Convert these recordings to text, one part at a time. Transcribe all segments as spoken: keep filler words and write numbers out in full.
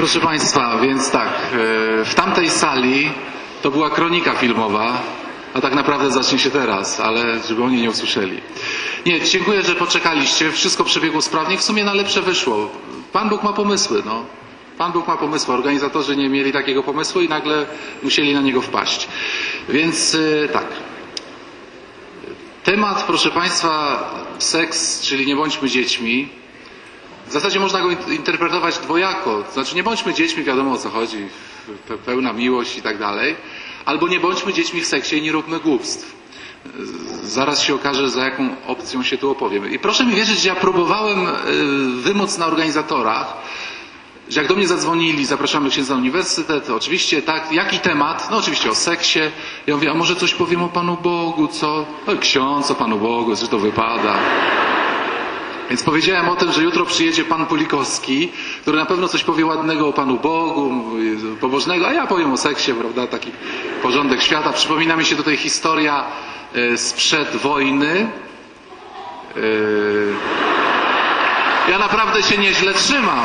Proszę Państwa, więc tak, w tamtej sali to była kronika filmowa, a tak naprawdę zacznie się teraz, ale żeby oni nie usłyszeli. Nie, dziękuję, że poczekaliście. Wszystko przebiegło sprawnie. W sumie na lepsze wyszło. Pan Bóg ma pomysły, no. Pan Bóg ma pomysły. Organizatorzy nie mieli takiego pomysłu i nagle musieli na niego wpaść. Więc tak. Temat, proszę Państwa, seks, czyli nie bądźmy dziećmi. W zasadzie można go interpretować dwojako. Znaczy nie bądźmy dziećmi, wiadomo o co chodzi, pełna miłość i tak dalej. Albo nie bądźmy dziećmi w seksie i nie róbmy głupstw. Zaraz się okaże, za jaką opcją się tu opowiemy. I proszę mi wierzyć, że ja próbowałem wymóc na organizatorach, że jak do mnie zadzwonili, zapraszamy księdza na uniwersytet, oczywiście tak, jaki temat? No oczywiście o seksie. Ja mówię, a może coś powiem o Panu Bogu, co? No ksiądz o Panu Bogu, że to wypada. Więc powiedziałem o tym, że jutro przyjedzie pan Pulikowski, który na pewno coś powie ładnego o Panu Bogu, pobożnego, a ja powiem o seksie, prawda, taki porządek świata. Przypomina mi się tutaj historia sprzed wojny. Ja naprawdę się nieźle trzymam.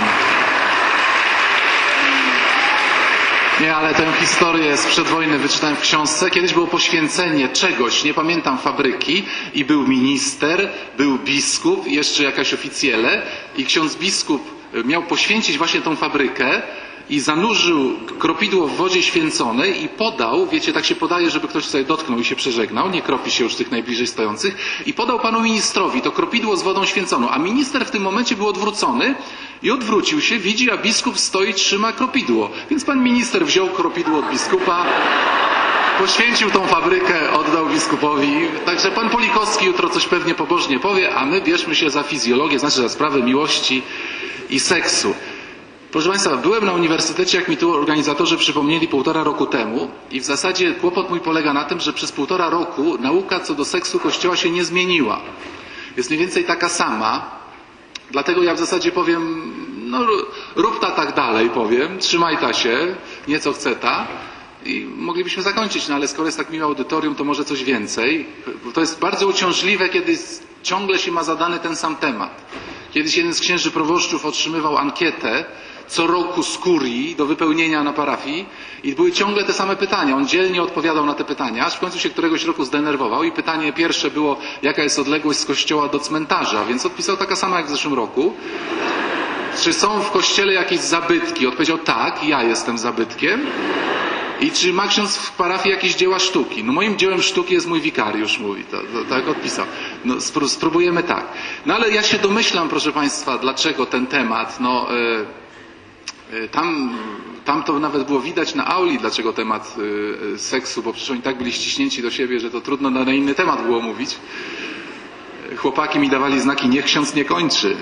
Nie, ale tę historię sprzed wojny wyczytałem w książce. Kiedyś było poświęcenie czegoś, nie pamiętam, fabryki i był minister, był biskup, jeszcze jakaś oficjele i ksiądz biskup miał poświęcić właśnie tą fabrykę i zanurzył kropidło w wodzie święconej i podał, wiecie, tak się podaje, żeby ktoś sobie dotknął i się przeżegnał, nie kropi się już tych najbliżej stojących, i podał panu ministrowi to kropidło z wodą święconą, a minister w tym momencie był odwrócony i odwrócił się, widzi, a biskup stoi, trzyma kropidło. Więc pan minister wziął kropidło od biskupa, poświęcił tą fabrykę, oddał biskupowi. Także pan Pulikowski jutro coś pewnie pobożnie powie, a my bierzmy się za fizjologię, znaczy za sprawę miłości i seksu. Proszę Państwa, byłem na uniwersytecie, jak mi tu organizatorzy przypomnieli, półtora roku temu i w zasadzie kłopot mój polega na tym, że przez półtora roku nauka co do seksu Kościoła się nie zmieniła. Jest mniej więcej taka sama, dlatego ja w zasadzie powiem, no rób ta tak dalej, powiem, trzymaj ta się, nieco chce ta i moglibyśmy zakończyć, no ale skoro jest tak miłe audytorium, to może coś więcej. To jest bardzo uciążliwe, kiedy ciągle się ma zadany ten sam temat. Kiedyś jeden z księży proboszczów otrzymywał ankietę co roku z kurii do wypełnienia na parafii i były ciągle te same pytania. On dzielnie odpowiadał na te pytania, aż w końcu się któregoś roku zdenerwował i pytanie pierwsze było, jaka jest odległość z kościoła do cmentarza, więc odpisał taka sama jak w zeszłym roku. Czy są w kościele jakieś zabytki? Odpowiedział tak, ja jestem zabytkiem. I czy ma ksiądz w parafii jakieś dzieła sztuki? No moim dziełem sztuki jest mój wikariusz, mówi, to, to, tak odpisał. No spróbujemy tak. No ale ja się domyślam, proszę Państwa, dlaczego ten temat, no y, y, tam, tam to nawet było widać na auli, dlaczego temat y, seksu, bo przecież oni tak byli ściśnięci do siebie, że to trudno na inny temat było mówić. Chłopaki mi dawali znaki, niech ksiądz nie kończy.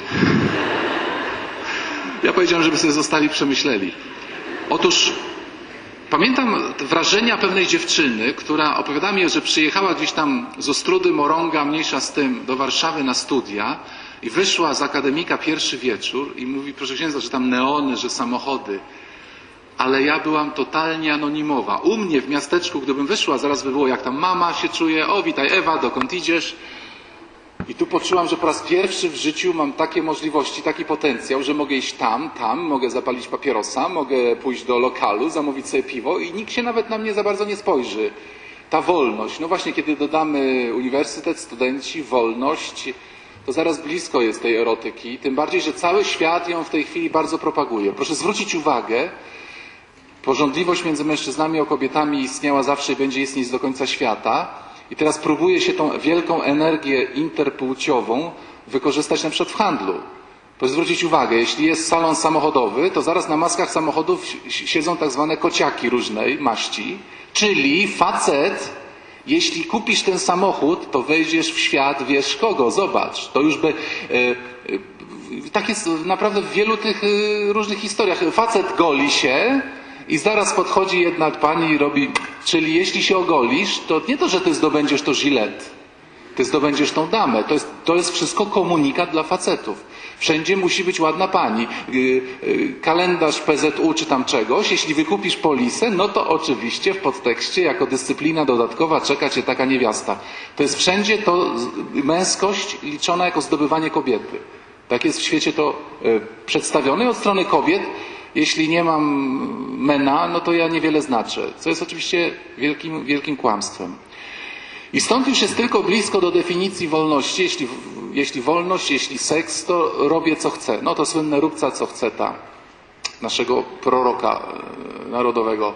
Ja powiedziałem, żeby sobie zostali, przemyśleli. Otóż pamiętam wrażenia pewnej dziewczyny, która opowiadała mi, że przyjechała gdzieś tam z Ostródy, Morąga, mniejsza z tym, do Warszawy na studia i wyszła z akademika pierwszy wieczór i mówi, proszę księdza, że tam neony, że samochody. Ale ja byłam totalnie anonimowa. U mnie w miasteczku, gdybym wyszła, zaraz by było, jak tam mama się czuje, o witaj Ewa, dokąd idziesz? I tu poczułam, że po raz pierwszy w życiu mam takie możliwości, taki potencjał, że mogę iść tam, tam, mogę zapalić papierosa, mogę pójść do lokalu, zamówić sobie piwo i nikt się nawet na mnie za bardzo nie spojrzy. Ta wolność, no właśnie kiedy dodamy uniwersytet, studenci, wolność, to zaraz blisko jest tej erotyki, tym bardziej, że cały świat ją w tej chwili bardzo propaguje. Proszę zwrócić uwagę, pożądliwość między mężczyznami a kobietami istniała zawsze i będzie istnieć do końca świata. I teraz próbuje się tą wielką energię interpłciową wykorzystać na przykład w handlu. Proszę zwrócić uwagę, jeśli jest salon samochodowy, to zaraz na maskach samochodów siedzą tak zwane kociaki różnej maści, czyli facet, jeśli kupisz ten samochód, to wejdziesz w świat, wiesz kogo, zobacz. To już by... Yy, yy, tak jest naprawdę w wielu tych yy, różnych historiach. Facet goli się, i zaraz podchodzi jedna pani i robi, czyli jeśli się ogolisz, to nie to, że ty zdobędziesz to gilet, ty zdobędziesz tą damę. To jest, to jest wszystko komunikat dla facetów. Wszędzie musi być ładna pani. Yy, yy, kalendarz P Z U czy tam czegoś. Jeśli wykupisz polisę, no to oczywiście w podtekście jako dyscyplina dodatkowa czeka cię taka niewiasta. To jest wszędzie to męskość liczona jako zdobywanie kobiety. Tak jest w świecie to yy, przedstawione. I od strony kobiet Jeśli nie mam mena, no to ja niewiele znaczę, co jest oczywiście wielkim, wielkim kłamstwem. I stąd już jest tylko blisko do definicji wolności. Jeśli, jeśli wolność, jeśli seks, to robię co chcę. No to słynne róbca co chce ta naszego proroka narodowego.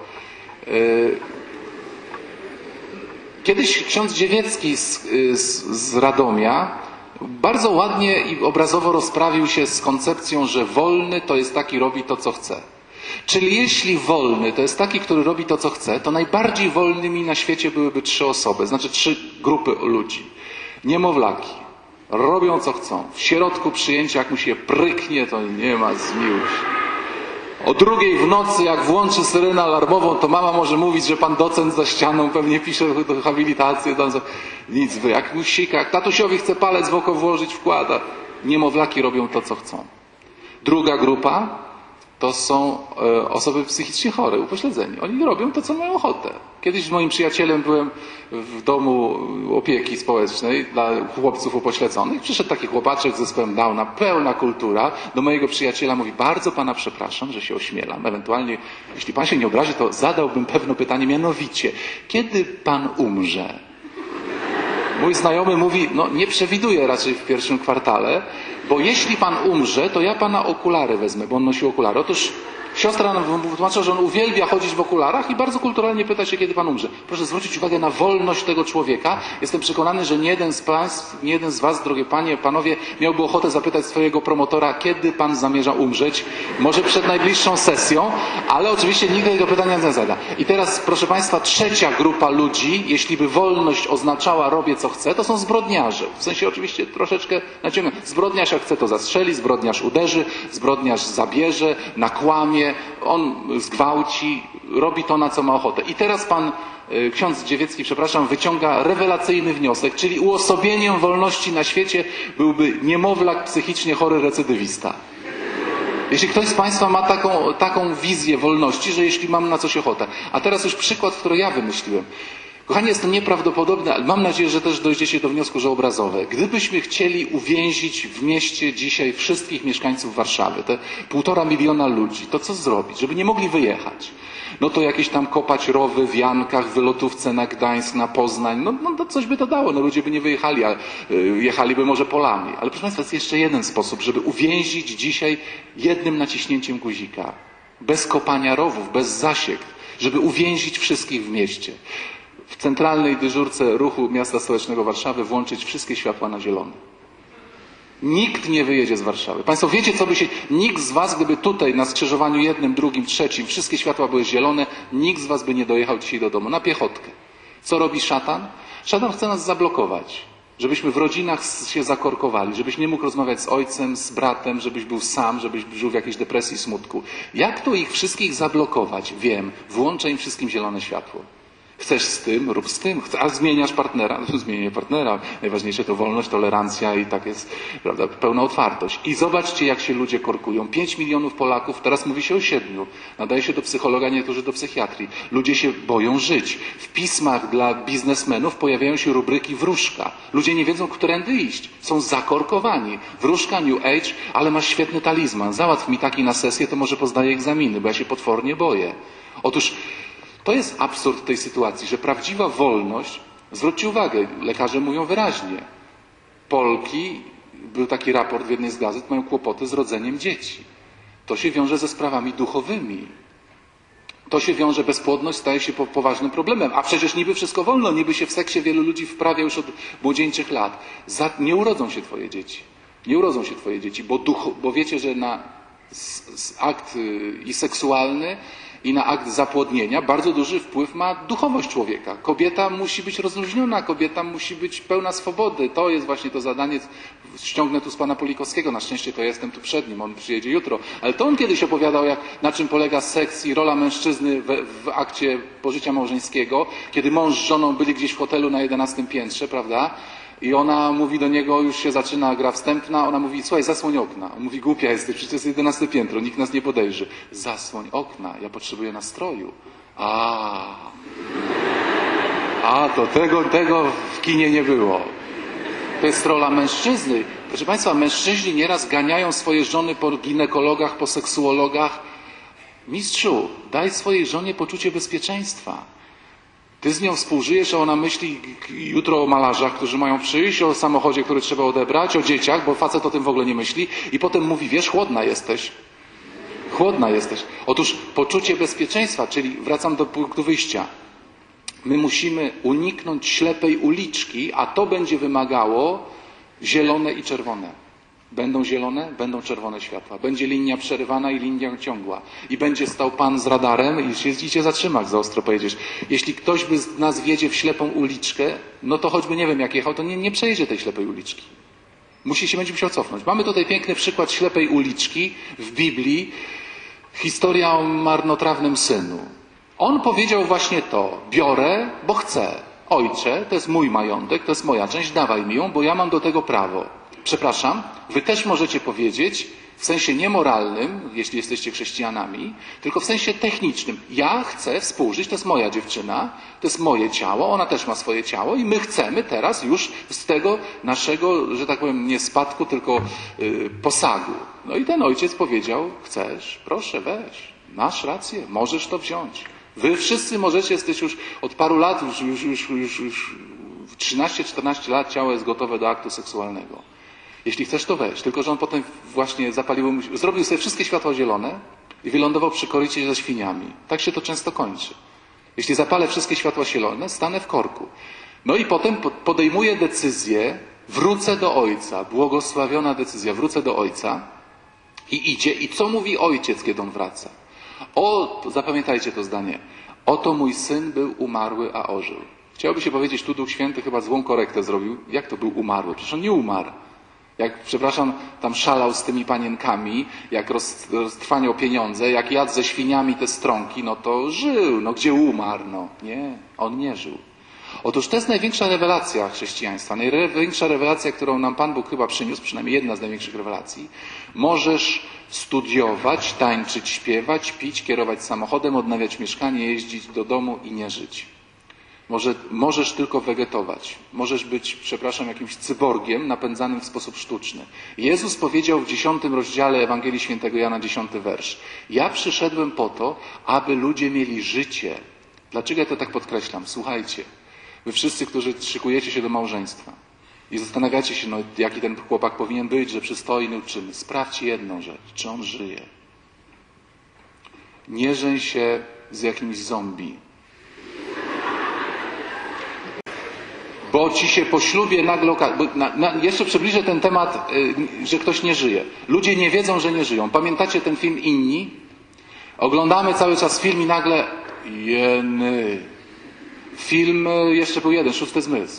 Kiedyś ksiądz Dziewiecki z, z, z Radomia bardzo ładnie i obrazowo rozprawił się z koncepcją, że wolny to jest taki, robi to co chce. Czyli jeśli wolny to jest taki, który robi to, co chce, to najbardziej wolnymi na świecie byłyby trzy osoby, znaczy trzy grupy ludzi. Niemowlaki. Robią, co chcą. W środku przyjęcia, jak mu się pryknie, to nie ma zmiłuj się. O drugiej w nocy, jak włączy syrenę alarmową, to mama może mówić, że pan docent za ścianą pewnie pisze habilitację. Tam za... Nic, wy. Jak mu sika, jak tatusiowi chce palec w oko włożyć, wkłada. Niemowlaki robią to, co chcą. Druga grupa to są e, osoby psychicznie chore, upośledzeni. Oni robią to, co mają ochotę. Kiedyś z moim przyjacielem byłem w domu opieki społecznej dla chłopców upośledzonych. Przyszedł taki chłopaczek z zespołem Downa, pełna kultura. Do mojego przyjaciela mówi, bardzo pana przepraszam, że się ośmielam. Ewentualnie, jeśli pan się nie obrazi, to zadałbym pewne pytanie, mianowicie, kiedy pan umrze? Mój znajomy mówi, no nie przewiduję raczej w pierwszym kwartale, bo jeśli pan umrze, to ja pana okulary wezmę, bo on nosił okulary. Otóż siostra nam wytłumaczyła, że on uwielbia chodzić w okularach i bardzo kulturalnie pyta się, kiedy pan umrze. Proszę zwrócić uwagę na wolność tego człowieka. Jestem przekonany, że nie jeden z państw, nie jeden z was, drogie panie, panowie, miałby ochotę zapytać swojego promotora, kiedy pan zamierza umrzeć. Może przed najbliższą sesją, ale oczywiście nikt tego pytania nie zada. I teraz, proszę państwa, trzecia grupa ludzi, jeśli by wolność oznaczała robię co chcę, to są zbrodniarze. W sensie oczywiście troszeczkę naciągam. Zbrodniarz jak chce to zastrzeli, zbrodniarz uderzy, zbrodniarz zabierze, nakłamie, on zgwałci, robi to, na co ma ochotę. I teraz pan y, ksiądz Dziewiecki, przepraszam, wyciąga rewelacyjny wniosek, czyli uosobieniem wolności na świecie byłby niemowlak psychicznie chory recydywista. Jeśli ktoś z państwa ma taką, taką wizję wolności, że jeśli mam na coś ochotę. A teraz już przykład, który ja wymyśliłem. Kochani, jest to nieprawdopodobne, ale mam nadzieję, że też dojdziecie do wniosku, że obrazowe. Gdybyśmy chcieli uwięzić w mieście dzisiaj wszystkich mieszkańców Warszawy, te półtora miliona ludzi, to co zrobić, żeby nie mogli wyjechać? No to jakieś tam kopać rowy w Jankach, wylotówce na Gdańsk, na Poznań, no, no to coś by to dało, no ludzie by nie wyjechali, a y, jechaliby może polami. Ale proszę państwa, jest jeszcze jeden sposób, żeby uwięzić dzisiaj jednym naciśnięciem guzika. Bez kopania rowów, bez zasiek, żeby uwięzić wszystkich w mieście. W centralnej dyżurce ruchu miasta stołecznego Warszawy włączyć wszystkie światła na zielono. Nikt nie wyjedzie z Warszawy. Państwo wiecie, co by się... Nikt z was, gdyby tutaj na skrzyżowaniu jednym, drugim, trzecim wszystkie światła były zielone, nikt z was by nie dojechał dzisiaj do domu. Na piechotkę. Co robi szatan? Szatan chce nas zablokować. Żebyśmy w rodzinach się zakorkowali, żebyś nie mógł rozmawiać z ojcem, z bratem, żebyś był sam, żebyś żył w jakiejś depresji, smutku. Jak to ich wszystkich zablokować? Wiem. Włączę im wszystkim zielone światło. Chcesz z tym, rób z tym. A zmieniasz partnera? No, zmienię partnera. Najważniejsze to wolność, tolerancja i tak jest, prawda, pełna otwartość. I zobaczcie, jak się ludzie korkują. Pięć milionów Polaków, teraz mówi się o siedmiu. Nadaje się do psychologa, niektórzy do psychiatrii. Ludzie się boją żyć. W pismach dla biznesmenów pojawiają się rubryki wróżka. Ludzie nie wiedzą, którędy iść. Są zakorkowani. Wróżka, New Age, ale masz świetny talizman. Załatw mi taki na sesję, to może pozdaję egzaminy, bo ja się potwornie boję. Otóż to jest absurd tej sytuacji, że prawdziwa wolność, zwróćcie uwagę, lekarze mówią wyraźnie, Polki, był taki raport w jednej z gazet, mają kłopoty z rodzeniem dzieci. To się wiąże ze sprawami duchowymi. To się wiąże, bezpłodność staje się poważnym problemem. A przecież niby wszystko wolno, niby się w seksie wielu ludzi wprawia już od młodzieńczych lat. Za, nie urodzą się twoje dzieci. Nie urodzą się twoje dzieci, bo, duch, bo wiecie, że na s, s, akt y, i seksualny i na akt zapłodnienia bardzo duży wpływ ma duchowość człowieka. Kobieta musi być rozluźniona, kobieta musi być pełna swobody. To jest właśnie to zadanie. Ściągnę tu z pana Polikowskiego, na szczęście to ja jestem tu przed nim, on przyjedzie jutro. Ale to on kiedyś opowiadał, jak, na czym polega seks i rola mężczyzny w, w akcie pożycia małżeńskiego, kiedy mąż z żoną byli gdzieś w hotelu na jedenastym piętrze, prawda? I ona mówi do niego, już się zaczyna gra wstępna, ona mówi, słuchaj, zasłoń okna. On mówi, głupia jesteś, przecież to jest jedenaste piętro, nikt nas nie podejrzy. Zasłoń okna, ja potrzebuję nastroju. A, a to tego, tego w kinie nie było. To jest rola mężczyzny. Proszę państwa, mężczyźni nieraz ganiają swoje żony po ginekologach, po seksuologach, Mistrzu, daj swojej żonie poczucie bezpieczeństwa. Ty z nią współżyjesz, a ona myśli jutro o malarzach, którzy mają przyjść, o samochodzie, który trzeba odebrać, o dzieciach, bo facet o tym w ogóle nie myśli i potem mówi, wiesz, chłodna jesteś. Chłodna jesteś. Otóż poczucie bezpieczeństwa, czyli wracam do punktu wyjścia. My musimy uniknąć ślepej uliczki, a to będzie wymagało zielone i czerwone. Będą zielone, będą czerwone światła. Będzie linia przerywana i linia ciągła. I będzie stał pan z radarem i się, i cię zatrzyma, jak za ostro pojedziesz. Jeśli ktoś by z nas wjedzie w ślepą uliczkę, no to choćby nie wiem jak jechał, to nie, nie przejedzie tej ślepej uliczki. Musi się, będzie musiał cofnąć. Mamy tutaj piękny przykład ślepej uliczki w Biblii. Historia o marnotrawnym synu. On powiedział właśnie to. Biorę, bo chcę. Ojcze, to jest mój majątek, to jest moja część, dawaj mi ją, bo ja mam do tego prawo. Przepraszam, wy też możecie powiedzieć, w sensie niemoralnym, jeśli jesteście chrześcijanami, tylko w sensie technicznym. Ja chcę współżyć, to jest moja dziewczyna, to jest moje ciało, ona też ma swoje ciało i my chcemy teraz już z tego naszego, że tak powiem, nie spadku, tylko yy, posagu. No i ten ojciec powiedział, chcesz, proszę weź, masz rację, możesz to wziąć. Wy wszyscy możecie, jesteś już od paru lat, już, już, już, już, już trzynaście czternaście lat ciało jest gotowe do aktu seksualnego. Jeśli chcesz, to weź. Tylko że on potem właśnie zapalił, zrobił sobie wszystkie światła zielone i wylądował przy korycie ze świniami. Tak się to często kończy. Jeśli zapalę wszystkie światła zielone, stanę w korku. No i potem podejmuję decyzję, wrócę do ojca. Błogosławiona decyzja, wrócę do ojca i idzie. I co mówi ojciec, kiedy on wraca? O, zapamiętajcie to zdanie. Oto mój syn był umarły, a ożył. Chciałby się powiedzieć, tu Duch Święty chyba złą korektę zrobił. Jak to był umarły? Przecież on nie umarł. Jak, przepraszam, tam szalał z tymi panienkami, jak roz, roztrwaniał pieniądze, jak jadł ze świniami te strąki, no to żył. No gdzie umarł? No nie, on nie żył. Otóż to jest największa rewelacja chrześcijaństwa. Największa rewelacja, którą nam Pan Bóg chyba przyniósł, przynajmniej jedna z największych rewelacji. Możesz studiować, tańczyć, śpiewać, pić, kierować samochodem, odnawiać mieszkanie, jeździć do domu i nie żyć. Może, możesz tylko wegetować. Możesz być, przepraszam, jakimś cyborgiem napędzanym w sposób sztuczny. Jezus powiedział w dziesiątym rozdziale Ewangelii Świętego Jana, dziesiąty wersz. Ja przyszedłem po to, aby ludzie mieli życie. Dlaczego ja to tak podkreślam? Słuchajcie, wy wszyscy, którzy szykujecie się do małżeństwa i zastanawiacie się, no, jaki ten chłopak powinien być, że przystojny, uczymy. Sprawdźcie jedną rzecz. Czy on żyje? Nie żeń się z jakimś zombie. Bo ci się po ślubie nagle okaże, na, na, jeszcze przybliżę ten temat, y, że ktoś nie żyje. Ludzie nie wiedzą, że nie żyją. Pamiętacie ten film Inni? Oglądamy cały czas film i nagle jeny. Film, jeszcze był jeden, Szósty zmysł.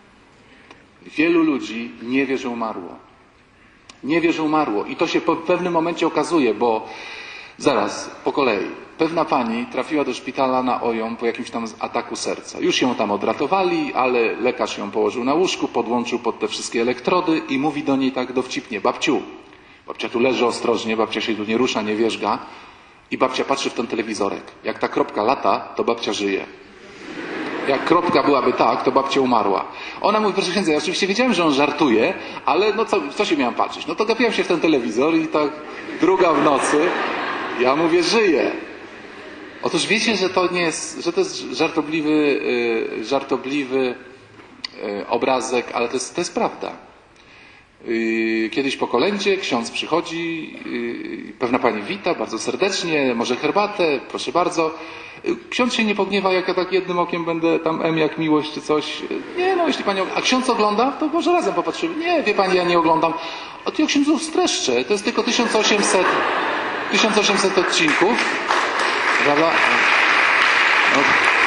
Wielu ludzi nie wie, że umarło. Nie wie, że umarło. I to się po pewnym momencie okazuje, bo zaraz, po kolei. Pewna pani trafiła do szpitala na O J O M po jakimś tam ataku serca. Już ją tam odratowali, ale lekarz ją położył na łóżku, podłączył pod te wszystkie elektrody i mówi do niej tak dowcipnie. Babciu, babcia tu leży ostrożnie, babcia się tu nie rusza, nie wierzga. I babcia patrzy w ten telewizorek. Jak ta kropka lata, to babcia żyje. Jak kropka byłaby tak, to babcia umarła. Ona mówi, proszę księdza, ja oczywiście wiedziałem, że on żartuje, ale no co, co się miałem patrzeć? No to gapiłem się w ten telewizor i tak druga w nocy, ja mówię, żyję. Otóż wiecie, że to nie jest, że to jest żartobliwy, yy, żartobliwy yy, obrazek, ale to jest, to jest prawda. Yy, kiedyś po kolędzie ksiądz przychodzi, yy, pewna pani wita bardzo serdecznie, może herbatę, proszę bardzo. Yy, ksiądz się nie pogniewa, jak ja tak jednym okiem będę tam em jak miłość czy coś. Nie, no jeśli pani, a ksiądz ogląda, to może razem popatrzymy. Nie, wie pani, ja nie oglądam. A to ja księdzu streszczę, to jest tylko tysiąc osiemset, tysiąc osiemset odcinków. Prawda? No.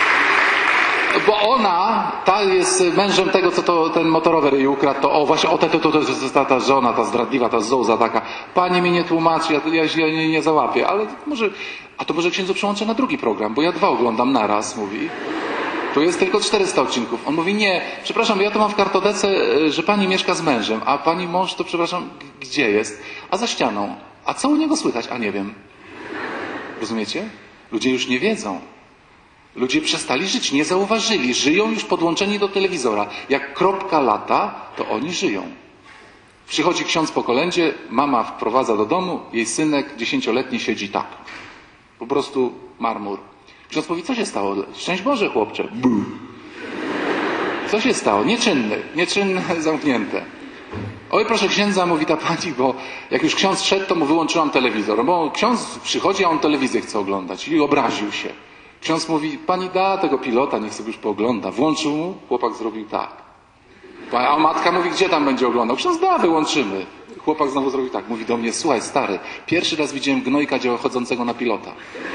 Bo ona, ta jest mężem tego, co to ten motorower jej ukradł, to o właśnie, o to, to, to, to jest ta, ta żona, ta zdradliwa, ta zołza taka. Pani mi nie tłumaczy, ja, ja, ja nie, nie załapię, ale może, a to może księdzu przełączę na drugi program, bo ja dwa oglądam naraz, mówi. Tu jest tylko czterysta odcinków. On mówi, nie, przepraszam, ja to mam w kartotece, że pani mieszka z mężem, a pani mąż to, przepraszam, gdzie jest? A za ścianą. A co u niego słychać? A nie wiem. Rozumiecie? Ludzie już nie wiedzą. Ludzie przestali żyć, nie zauważyli. Żyją już podłączeni do telewizora. Jak kropka lata, to oni żyją. Przychodzi ksiądz po kolędzie, mama wprowadza do domu, jej synek dziesięcioletni siedzi tak. Po prostu marmur. Ksiądz mówi, co się stało? Szczęść Boże, chłopcze. Buh. Co się stało? Nieczynny. Nieczynne, zamknięte. Oj, proszę księdza, mówi ta pani, bo jak już ksiądz szedł, to mu wyłączyłam telewizor. Bo ksiądz przychodzi, a on telewizję chce oglądać. I obraził się. Ksiądz mówi, pani da tego pilota, niech sobie już poogląda. Włączył mu, chłopak zrobił tak. A matka mówi, gdzie tam będzie oglądał? Ksiądz da, wyłączymy. Chłopak znowu zrobił tak. Mówi do mnie, słuchaj stary, pierwszy raz widziałem gnojka chodzącego na pilota.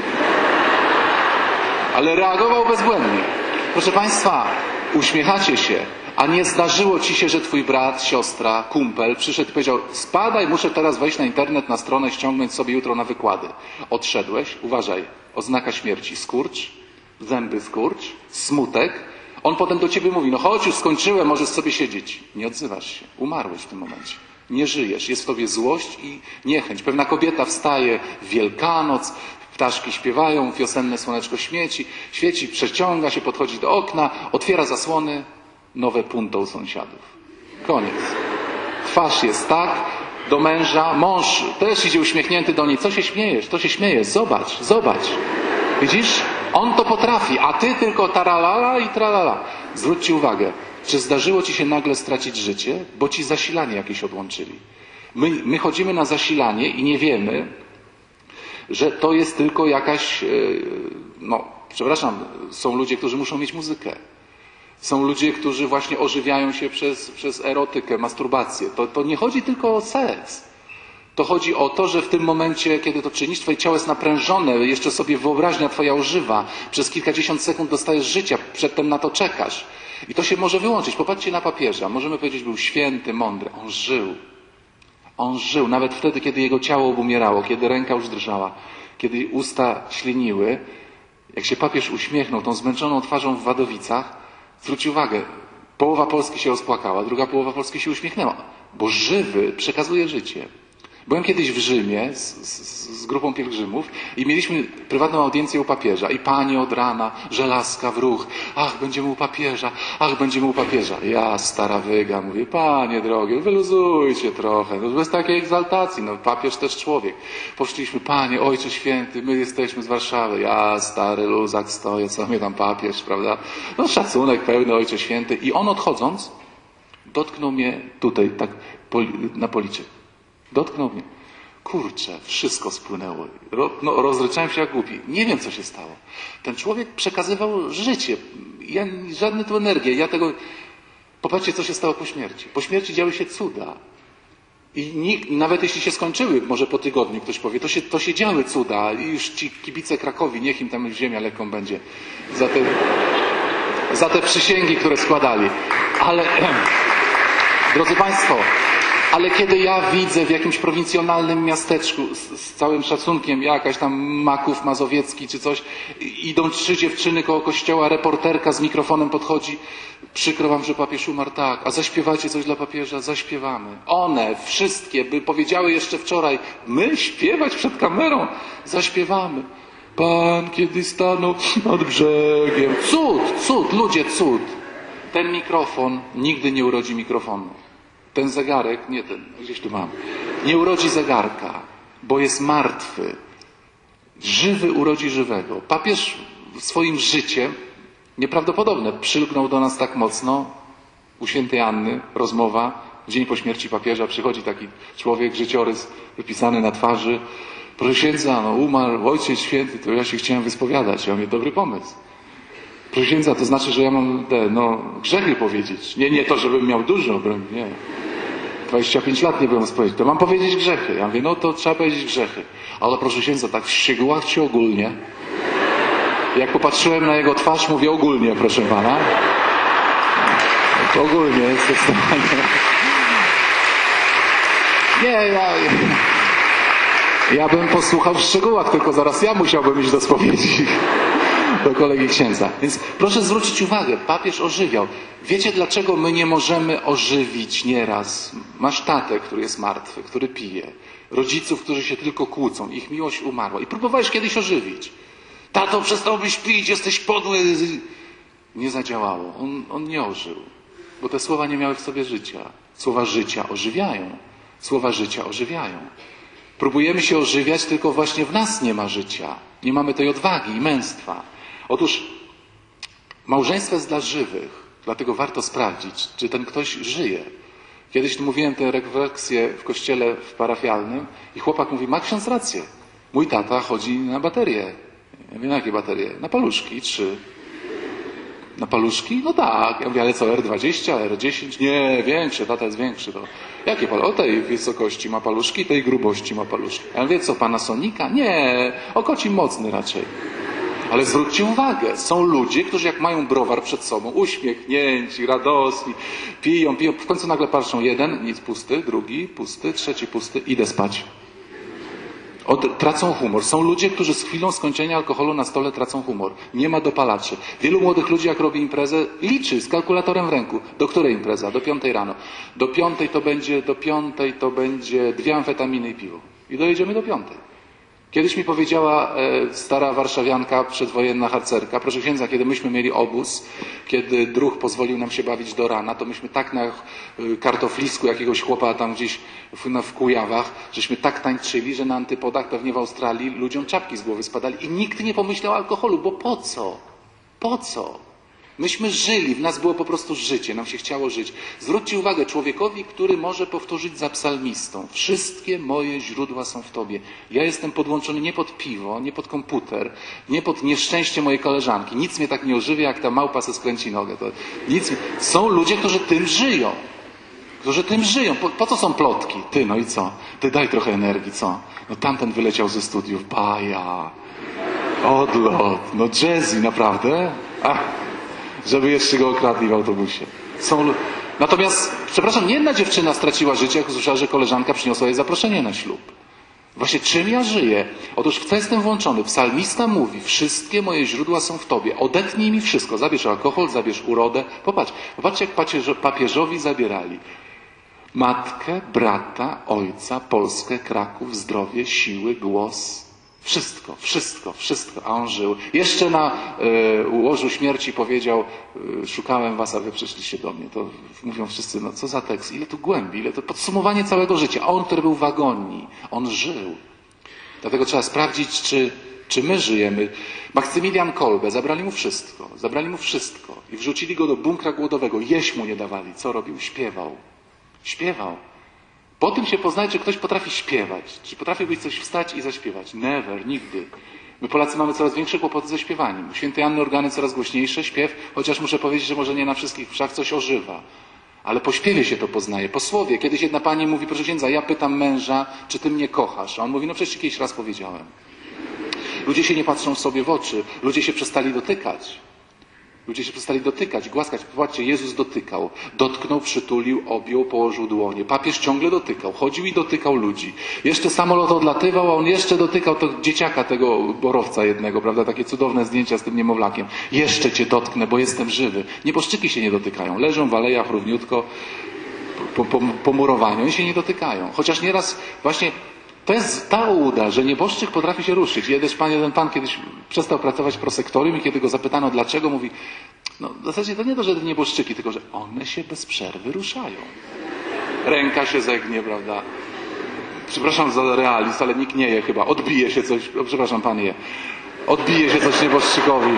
Ale reagował bezbłędnie. Proszę państwa, uśmiechacie się, a nie zdarzyło ci się, że twój brat, siostra, kumpel przyszedł i powiedział, spadaj, muszę teraz wejść na internet, na stronę, ściągnąć sobie jutro na wykłady. Odszedłeś, uważaj, oznaka śmierci, skurcz, zęby skurcz, smutek. On potem do ciebie mówi, no chodź, już skończyłem, możesz sobie siedzieć. Nie odzywasz się, umarłeś w tym momencie. Nie żyjesz, jest w tobie złość i niechęć. Pewna kobieta wstaje w Wielkanoc, ptaszki śpiewają, wiosenne słoneczko śmieci, świeci, przeciąga się, podchodzi do okna, otwiera zasłony, nowe punto u sąsiadów. Koniec. Twarz jest tak, do męża, mąż też idzie uśmiechnięty do niej. Co się śmiejesz? To się śmiejesz. Zobacz, zobacz. Widzisz? On to potrafi, a ty tylko taralala i tralala. Zwróćcie uwagę, czy zdarzyło ci się nagle stracić życie, bo ci zasilanie jakieś odłączyli. My, my chodzimy na zasilanie i nie wiemy, że to jest tylko jakaś, no, przepraszam, są ludzie, którzy muszą mieć muzykę. Są ludzie, którzy właśnie ożywiają się przez, przez erotykę, masturbację. To, to nie chodzi tylko o seks. To chodzi o to, że w tym momencie, kiedy to czynisz, twoje ciało jest naprężone, jeszcze sobie wyobraźnia twoja ożywa. Przez kilkadziesiąt sekund dostajesz życia, przedtem na to czekasz. I to się może wyłączyć. Popatrzcie na papieża. Możemy powiedzieć, był święty, mądry. On żył. On żył. Nawet wtedy, kiedy jego ciało obumierało, kiedy ręka już drżała, kiedy usta śliniły. Jak się papież uśmiechnął tą zmęczoną twarzą w Wadowicach, zwróć uwagę, połowa Polski się rozpłakała, druga połowa Polski się uśmiechnęła. Bo żywy przekazuje życie. Byłem kiedyś w Rzymie z, z, z grupą pielgrzymów i mieliśmy prywatną audiencję u papieża. I pani od rana, żelazka w ruch. Ach, będziemy u papieża, ach, będziemy u papieża. Ja, stara wyga, mówię, panie drogie, wyluzujcie trochę. No, bez takiej egzaltacji, no papież też człowiek. Poszliśmy, panie, ojcze święty, my jesteśmy z Warszawy. Ja, stary luzak, stoję, co mnie tam papież, prawda? No szacunek pełny, ojcze święty. I on odchodząc, dotknął mnie tutaj, tak na policzek. Dotknął mnie. Kurczę, wszystko spłynęło. Ro, no, rozryczałem się jak głupi. Nie wiem, co się stało. Ten człowiek przekazywał życie. Ja, żadne tu energię. Ja tego... Popatrzcie, co się stało po śmierci. Po śmierci działy się cuda. I nikt, nawet jeśli się skończyły, może po tygodniu ktoś powie, to się, to się działy cuda. I już ci kibice Krakowi, niech im tam ziemia lekką będzie. Za te, za te przysięgi, które składali. Ale, drodzy Państwo, ale kiedy ja widzę w jakimś prowincjonalnym miasteczku, z, z całym szacunkiem, jakaś tam Maków Mazowiecki czy coś, idą trzy dziewczyny koło kościoła, reporterka z mikrofonem podchodzi, przykro wam, że papież umarł, tak, a zaśpiewacie coś dla papieża? Zaśpiewamy. One, wszystkie, by powiedziały jeszcze wczoraj, my śpiewać przed kamerą? Zaśpiewamy. Pan kiedyś stanął nad brzegiem. Cud, cud, ludzie, cud. Ten mikrofon nigdy nie urodzi mikrofonu. Ten zegarek, nie ten, gdzieś tu mam, nie urodzi zegarka, bo jest martwy. Żywy urodzi żywego. Papież swoim życiem, nieprawdopodobne, przylgnął do nas tak mocno. U świętej Anny rozmowa, dzień po śmierci papieża, przychodzi taki człowiek, życiorys wypisany na twarzy. Proszę księdza, no umarł ojciec święty, to ja się chciałem wyspowiadać, ja mam dobry pomysł. Proszę księdza, to znaczy, że ja mam te, no, grzechy powiedzieć. Nie, nie to, żebym miał dużo, nie. dwadzieścia pięć lat nie byłem spowiedzieć. To mam powiedzieć grzechy. Ja mówię, no to trzeba powiedzieć grzechy. Ale proszę księdza, tak w szczegółach czy ogólnie? Jak popatrzyłem na jego twarz, mówię ogólnie, proszę pana. To ogólnie, zdecydowanie. Nie, ja... Ja bym posłuchał w szczegółach, tylko zaraz ja musiałbym iść do spowiedzi. Do kolegi księdza. Więc proszę zwrócić uwagę, papież ożywiał. Wiecie, dlaczego my nie możemy ożywić nieraz? Masz tatę, który jest martwy, który pije. Rodziców, którzy się tylko kłócą. Ich miłość umarła. I próbowałeś kiedyś ożywić. Tato, przestałbyś pić, jesteś podły. Nie zadziałało. On, on nie ożył. Bo te słowa nie miały w sobie życia. Słowa życia ożywiają. Słowa życia ożywiają. Próbujemy się ożywiać, tylko właśnie w nas nie ma życia. Nie mamy tej odwagi i męstwa. Otóż małżeństwo jest dla żywych, dlatego warto sprawdzić, czy ten ktoś żyje. Kiedyś mówiłem tę refleksję w kościele w parafialnym i chłopak mówi, ma ksiądz rację. Mój tata chodzi na baterie. Ja wiem, na jakie baterie? Na paluszki, trzy. Na paluszki? No tak. Ja mówię, ale co, R dwadzieścia, R dziesięć? Nie, większe, tata jest większy. To jakie paluszki? O tej wysokości ma paluszki, tej grubości ma paluszki. Ja mówię, co, Panasonica? Nie, o koci mocny raczej. Ale zwróćcie uwagę, są ludzie, którzy jak mają browar przed sobą, uśmiechnięci, radosni, piją, piją, w końcu nagle patrzą, jeden, nic, pusty, drugi, pusty, trzeci, pusty, idę spać. Od, tracą humor. Są ludzie, którzy z chwilą skończenia alkoholu na stole tracą humor. Nie ma dopalaczy. Wielu młodych ludzi, jak robi imprezę, liczy z kalkulatorem w ręku. Do której impreza? Do piątej rano. Do piątej to będzie, do piątej to będzie dwie amfetaminy i piwo. I dojedziemy do piątej. Kiedyś mi powiedziała e, stara warszawianka, przedwojenna harcerka, proszę księdza, kiedy myśmy mieli obóz, kiedy druh pozwolił nam się bawić do rana, to myśmy tak na y, kartoflisku jakiegoś chłopa tam gdzieś w, na, w Kujawach, żeśmy tak tańczyli, że na antypodach, pewnie w Australii, ludziom czapki z głowy spadali i nikt nie pomyślał o alkoholu, bo po co? Po co? Myśmy żyli, w nas było po prostu życie, nam się chciało żyć. Zwróćcie uwagę, człowiekowi, który może powtórzyć za psalmistą. Wszystkie moje źródła są w Tobie. Ja jestem podłączony nie pod piwo, nie pod komputer, nie pod nieszczęście mojej koleżanki. Nic mnie tak nie ożywia, jak ta małpa se skręci nogę. To nic. Są ludzie, którzy tym żyją. Którzy tym żyją. Po, po co są plotki? Ty, no i co? Ty daj trochę energii, co? No tamten wyleciał ze studiów. Baja. Odlot. No jazzy, naprawdę? Ach. Żeby jeszcze go okradli w autobusie. Są... Natomiast, przepraszam, nie jedna dziewczyna straciła życie, jak usłyszała, że koleżanka przyniosła jej zaproszenie na ślub. Właśnie czym ja żyję? Otóż w co jestem włączony? Psalmista mówi, wszystkie moje źródła są w Tobie. Odetnij mi wszystko. Zabierz alkohol, zabierz urodę. Popatrz, popatrzcie, jak papieżo, papieżowi zabierali. Matkę, brata, ojca, Polskę, Kraków, zdrowie, siły, głos. Wszystko, wszystko, wszystko, a on żył. Jeszcze na y, łożu śmierci powiedział, y, szukałem was, a wy przyszliście do mnie. To mówią wszyscy, no co za tekst, ile tu głębi, ile to podsumowanie całego życia. A on, który był w agonii, on żył. Dlatego trzeba sprawdzić, czy, czy my żyjemy. Maksymilian Kolbe, zabrali mu wszystko, zabrali mu wszystko i wrzucili go do bunkra głodowego. Jeść mu nie dawali. Co robił? Śpiewał. Śpiewał. Po tym się poznaje, czy ktoś potrafi śpiewać. Czy potrafi być coś wstać i zaśpiewać. Never, nigdy. My Polacy mamy coraz większe kłopoty ze śpiewaniem. U świętej Anny organy coraz głośniejsze, śpiew, chociaż muszę powiedzieć, że może nie na wszystkich wszak coś ożywa. Ale po śpiewie się to poznaje, po słowie. Kiedyś jedna pani mówi, proszę księdza, ja pytam męża, czy ty mnie kochasz? A on mówi, no przecież kiedyś raz powiedziałem. Ludzie się nie patrzą sobie w oczy. Ludzie się przestali dotykać. Ludzie się przestali dotykać, głaskać. Zobaczcie, Jezus dotykał. Dotknął, przytulił, objął, położył dłonie. Papież ciągle dotykał. Chodził i dotykał ludzi. Jeszcze samolot odlatywał, a on jeszcze dotykał to dzieciaka, tego borowca jednego, prawda? Takie cudowne zdjęcia z tym niemowlakiem. Jeszcze cię dotknę, bo jestem żywy. Nieboszczyki się nie dotykają. Leżą w alejach równiutko po, po, po murowaniu. Oni się nie dotykają. Chociaż nieraz właśnie to jest ta uda, że nieboszczyk potrafi się ruszyć. Jeden pan, jeden pan kiedyś przestał pracować w prosektorium i kiedy go zapytano dlaczego, mówi, no w zasadzie to nie to, że nieboszczyki, tylko że one się bez przerwy ruszają. Ręka się zegnie, prawda? Przepraszam za realizm, ale nikt nie je chyba. Odbije się coś, o, przepraszam, pan je. Odbije się coś nieboszczykowi.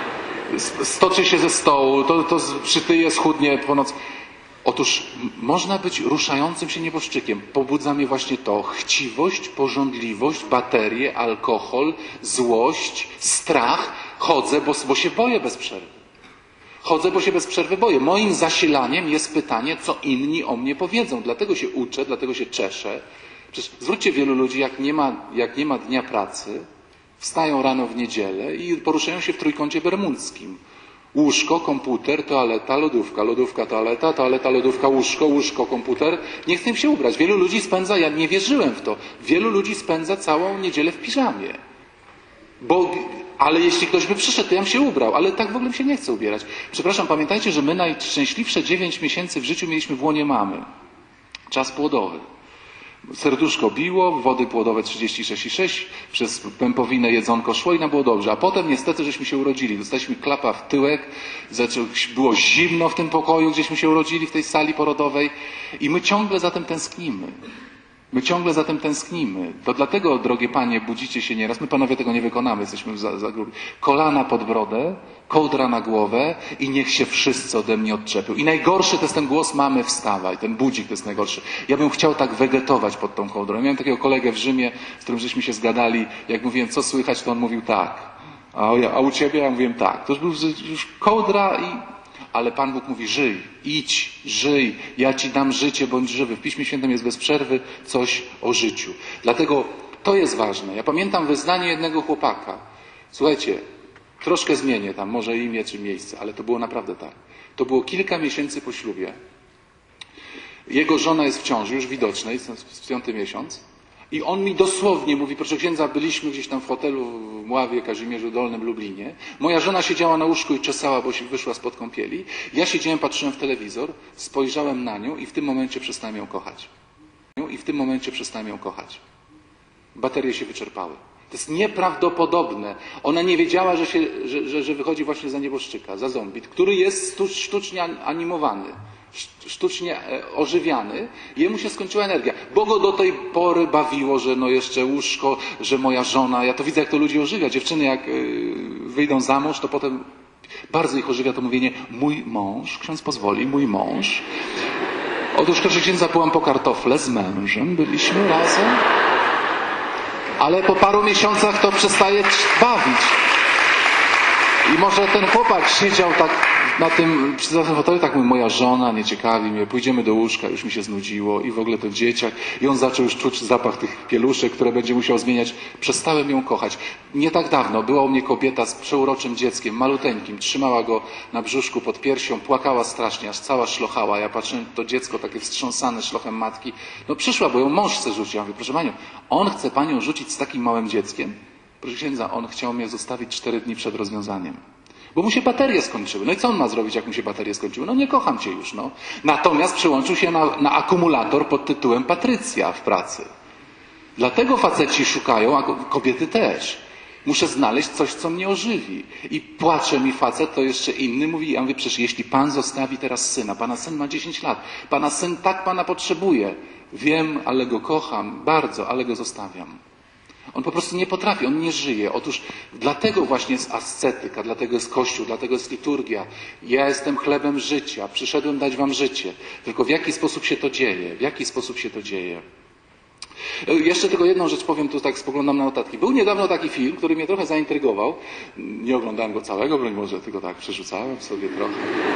Stoczy się ze stołu, to, to przytyje, schudnie po nocy. Otóż można być ruszającym się nieboszczykiem. Pobudza mnie właśnie to. Chciwość, pożądliwość, baterie, alkohol, złość, strach. Chodzę, bo, bo się boję bez przerwy. Chodzę, bo się bez przerwy boję. Moim zasilaniem jest pytanie, co inni o mnie powiedzą. Dlatego się uczę, dlatego się czeszę. Przecież zwróćcie, wielu ludzi, jak nie ma, jak nie ma dnia pracy, wstają rano w niedzielę i poruszają się w trójkącie bermudzkim. Łóżko, komputer, toaleta, lodówka, lodówka, toaleta, toaleta, lodówka, łóżko, łóżko, komputer. Nie chcę im się ubrać. Wielu ludzi spędza, ja nie wierzyłem w to, wielu ludzi spędza całą niedzielę w piżamie. Bo, ale jeśli ktoś by przyszedł, to ja bym się ubrał, ale tak w ogóle mi się nie chce ubierać. Przepraszam, pamiętajcie, że my najszczęśliwsze dziewięć miesięcy w życiu mieliśmy w łonie mamy. Czas płodowy. Serduszko biło, wody płodowe trzydzieści sześć i sześć, przez pępowinę jedzonko szło i nam było dobrze. A potem niestety, żeśmy się urodzili. Dostaliśmy klapa w tyłek, zaczęło, było zimno w tym pokoju, gdzieśmy się urodzili, w tej sali porodowej i my ciągle za tym tęsknimy. My ciągle za tym tęsknimy. To dlatego, drogie panie, budzicie się nieraz. My panowie tego nie wykonamy, jesteśmy za, za grubi. Kolana pod brodę, kołdra na głowę i niech się wszyscy ode mnie odczepią. I najgorszy to jest ten głos mamy wstawaj, ten budzik to jest najgorszy. Ja bym chciał tak wegetować pod tą kołdrą. Ja miałem takiego kolegę w Rzymie, z którym żeśmy się zgadali. Jak mówiłem, co słychać, to on mówił tak. A, ja, a u ciebie? Ja mówiłem tak. To już był już kołdra i... Ale Pan Bóg mówi, żyj, idź, żyj, ja Ci dam życie, bądź żywy. W Piśmie Świętym jest bez przerwy coś o życiu. Dlatego to jest ważne. Ja pamiętam wyznanie jednego chłopaka. Słuchajcie, troszkę zmienię tam, może imię czy miejsce, ale to było naprawdę tak. To było kilka miesięcy po ślubie. Jego żona jest w ciąży, już widocznej, jest piąty miesiąc. I on mi dosłownie mówi, proszę księdza, byliśmy gdzieś tam w hotelu w Mławie, Kazimierzu Dolnym, Lublinie. Moja żona siedziała na łóżku i czesała, bo się wyszła spod kąpieli. Ja siedziałem, patrzyłem w telewizor, spojrzałem na nią i w tym momencie przestałem ją kochać. I w tym momencie przestałem ją kochać. Baterie się wyczerpały. To jest nieprawdopodobne. Ona nie wiedziała, że, się, że, że, że wychodzi właśnie za nieboszczyka, za zombie, który jest sztucznie animowany. Sztucznie ożywiany, jemu się skończyła energia, bo go do tej pory bawiło, że no jeszcze łóżko, że moja żona, ja to widzę, jak to ludzi ożywia, dziewczyny jak wyjdą za mąż, to potem bardzo ich ożywia to mówienie mój mąż, ksiądz pozwoli, mój mąż. Otóż, proszę księdza, byłam po kartofle z mężem, byliśmy razem, ale po paru miesiącach to przestaje bawić. I może ten chłopak siedział tak na tym, przy tym fotelu, tak mówi, moja żona, nie ciekawi mnie, pójdziemy do łóżka, już mi się znudziło i w ogóle to dzieciak. I on zaczął już czuć zapach tych pieluszek, które będzie musiał zmieniać. Przestałem ją kochać. Nie tak dawno była u mnie kobieta z przeuroczym dzieckiem, maluteńkim, trzymała go na brzuszku pod piersią, płakała strasznie, aż cała szlochała. Ja patrzyłem, to dziecko takie wstrząsane szlochem matki. No przyszła, bo ją mąż chce rzucić. Ja mówię, proszę panią, on chce panią rzucić z takim małym dzieckiem? Proszę księdza, on chciał mnie zostawić cztery dni przed rozwiązaniem. Bo mu się baterie skończyły. No i co on ma zrobić, jak mu się baterie skończyły? No nie kocham cię już, no. Natomiast przyłączył się na, na akumulator pod tytułem Patrycja w pracy. Dlatego faceci szukają, a kobiety też. Muszę znaleźć coś, co mnie ożywi. I płacze mi facet, to jeszcze inny mówi, ja mówię, przecież jeśli pan zostawi teraz syna, pana syn ma dziesięć lat, pana syn tak pana potrzebuje. Wiem, ale go kocham, bardzo, ale go zostawiam. On po prostu nie potrafi, on nie żyje. Otóż dlatego właśnie jest ascetyka, dlatego jest Kościół, dlatego jest liturgia. Ja jestem chlebem życia, przyszedłem dać wam życie. Tylko w jaki sposób się to dzieje? W jaki sposób się to dzieje? Jeszcze tylko jedną rzecz powiem, tu tak spoglądam na notatki. Był niedawno taki film, który mnie trochę zaintrygował. Nie oglądałem go całego, broń może tylko tak przerzucałem sobie trochę.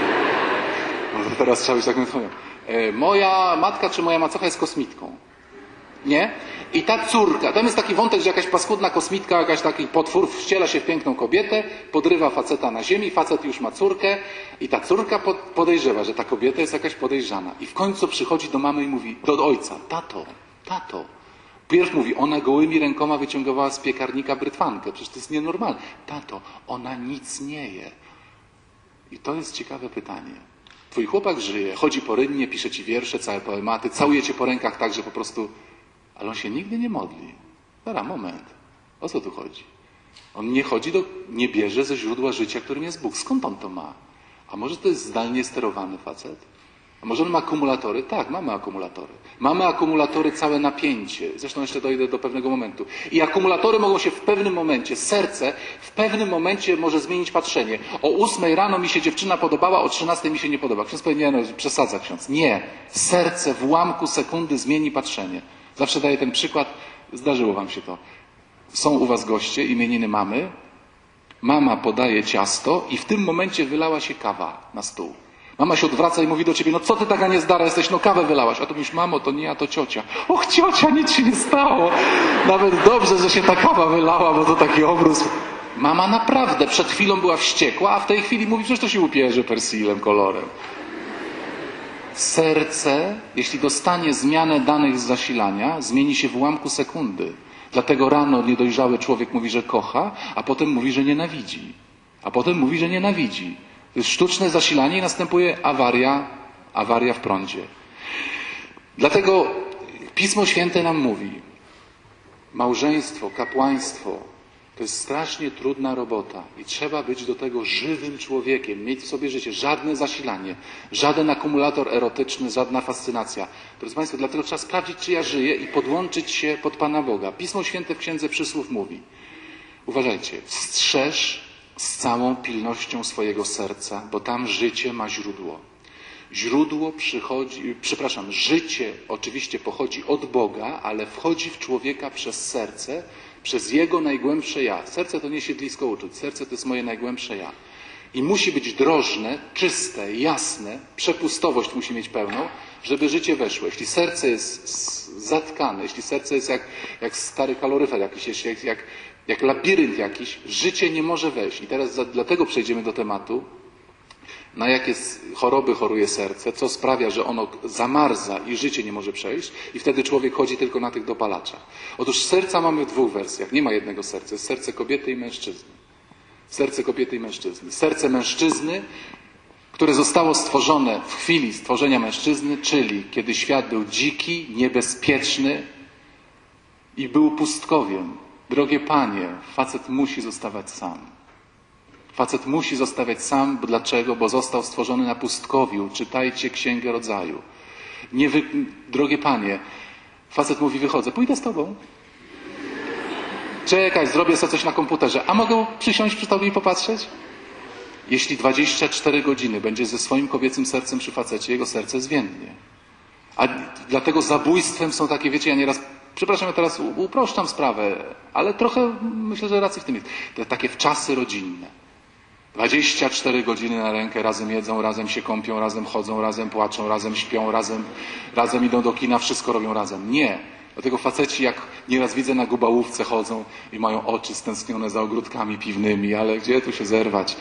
Może teraz trzeba być taką twoją. Moja matka czy moja macocha jest kosmitką. Nie? I ta córka, tam jest taki wątek, że jakaś paskudna kosmitka, jakaś taki potwór wciela się w piękną kobietę, podrywa faceta na ziemi, facet już ma córkę i ta córka podejrzewa, że ta kobieta jest jakaś podejrzana. I w końcu przychodzi do mamy i mówi, do ojca, tato, tato. Pierw mówi, ona gołymi rękoma wyciągała z piekarnika brytwankę, przecież to jest nienormalne. Tato, ona nic nie je. I to jest ciekawe pytanie. Twój chłopak żyje, chodzi po rynnie, pisze ci wiersze, całe poematy, całuje cię po rękach tak, że po prostu... Ale on się nigdy nie modli. Dobra, moment. O co tu chodzi? On nie chodzi do, nie bierze ze źródła życia, którym jest Bóg. Skąd on to ma? A może to jest zdalnie sterowany facet? A może on ma akumulatory? Tak, mamy akumulatory. Mamy akumulatory całe napięcie. Zresztą jeszcze dojdę do pewnego momentu. I akumulatory mogą się w pewnym momencie, serce w pewnym momencie może zmienić patrzenie. O ósmej rano mi się dziewczyna podobała, o trzynastej mi się nie podoba. Ksiądz powie, nie, no, przesadza ksiądz. Nie. Serce w ułamku sekundy zmieni patrzenie. Zawsze daję ten przykład, zdarzyło wam się to. Są u was goście, imieniny mamy, mama podaje ciasto i w tym momencie wylała się kawa na stół. Mama się odwraca i mówi do ciebie, no co ty taka niezdara jesteś, no kawę wylałaś. A tu mówisz, mamo, to nie ja, to ciocia. Och, ciocia, nic się nie stało. Nawet dobrze, że się ta kawa wylała, bo to taki obrus. Mama naprawdę przed chwilą była wściekła, a w tej chwili mówi, przecież to się upierze persilem, kolorem. Serce, jeśli dostanie zmianę danych z zasilania, zmieni się w ułamku sekundy. Dlatego rano niedojrzały człowiek mówi, że kocha, a potem mówi, że nienawidzi. A potem mówi, że nienawidzi. To jest sztuczne zasilanie i następuje awaria, awaria w prądzie. Dlatego Pismo Święte nam mówi, małżeństwo, kapłaństwo, To jest strasznie trudna robota i trzeba być do tego żywym człowiekiem, mieć w sobie życie, żadne zasilanie, żaden akumulator erotyczny, żadna fascynacja. Drodzy Państwo, dlatego trzeba sprawdzić, czy ja żyję i podłączyć się pod Pana Boga. Pismo Święte w Księdze Przysłów mówi, uważajcie, strzeż z całą pilnością swojego serca, bo tam życie ma źródło. Źródło przychodzi, przepraszam, życie oczywiście pochodzi od Boga, ale wchodzi w człowieka przez serce, przez jego najgłębsze ja. Serce to nie siedlisko uczuć, serce to jest moje najgłębsze ja. I musi być drożne, czyste, jasne, przepustowość musi mieć pełną, żeby życie weszło. Jeśli serce jest zatkane, jeśli serce jest jak, jak stary kaloryfer jakiś, jak, jak, jak labirynt jakiś, życie nie może wejść. I teraz za, dlatego przejdziemy do tematu, na jakie choroby choruje serce, co sprawia, że ono zamarza i życie nie może przejść i wtedy człowiek chodzi tylko na tych dopalaczach. Otóż serca mamy w dwóch wersjach. Nie ma jednego serca. Jest serce kobiety i mężczyzny. Serce kobiety i mężczyzny. Serce mężczyzny, które zostało stworzone w chwili stworzenia mężczyzny, czyli kiedy świat był dziki, niebezpieczny i był pustkowiem. Drogie panie, facet musi zostawać sam. Facet musi zostawiać sam. Dlaczego? Bo został stworzony na pustkowiu. Czytajcie Księgę Rodzaju. Nie wy... Drogie panie, facet mówi, wychodzę, pójdę z tobą. Czekaj, zrobię sobie coś na komputerze. A mogę przysiąść przy tobie i popatrzeć? Jeśli dwadzieścia cztery godziny będzie ze swoim kobiecym sercem przy facecie, jego serce zwiędnie. A dlatego zabójstwem są takie, wiecie, ja nieraz, przepraszam, ja teraz uproszczam sprawę, ale trochę myślę, że racji w tym jest. Te takie wczasy rodzinne. dwadzieścia cztery godziny na rękę, razem jedzą, razem się kąpią, razem chodzą, razem płaczą, razem śpią, razem, razem idą do kina, wszystko robią razem. Nie. Dlatego faceci, jak nieraz widzę, na Gubałówce chodzą i mają oczy stęsknione za ogródkami piwnymi, ale gdzie tu się zerwać?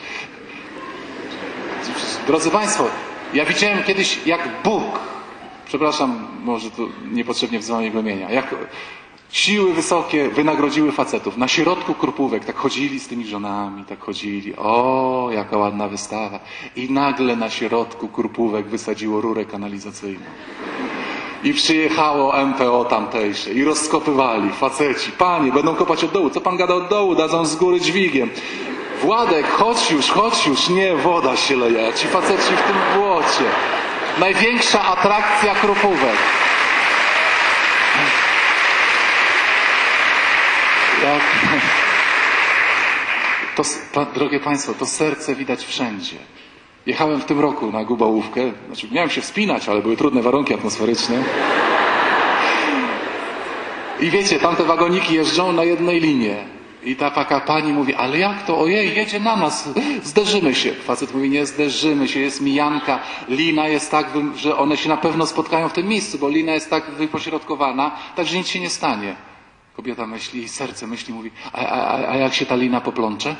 Drodzy Państwo, ja widziałem kiedyś, jak Bóg, przepraszam, może tu niepotrzebnie wzywam jego imienia, jak siły wysokie wynagrodziły facetów. Na środku Krupówek tak chodzili z tymi żonami, tak chodzili. O, jaka ładna wystawa. I nagle na środku Krupówek wysadziło rurę kanalizacyjną. I przyjechało M P O tamtejsze i rozkopywali faceci. Panie, będą kopać od dołu. Co pan gada od dołu? Dadzą z góry dźwigiem. Władek, chodź już, chodź już. Nie, woda się leje. Ci faceci w tym błocie. Największa atrakcja Krupówek. Jak... To, drogie Państwo, to serce widać wszędzie. Jechałem w tym roku na Gubałówkę. Znaczy, miałem się wspinać, ale były trudne warunki atmosferyczne. I wiecie, tamte wagoniki jeżdżą na jednej linie. I ta taka pani mówi, ale jak to? Ojej, jedzie na nas, zderzymy się. Facet mówi, nie zderzymy się, jest mijanka. Lina jest tak, że one się na pewno spotkają w tym miejscu, bo lina jest tak wypośrodkowana, tak, że nic się nie stanie. Kobieta myśli, serce myśli, mówi, a, a, a jak się ta lina poplącze?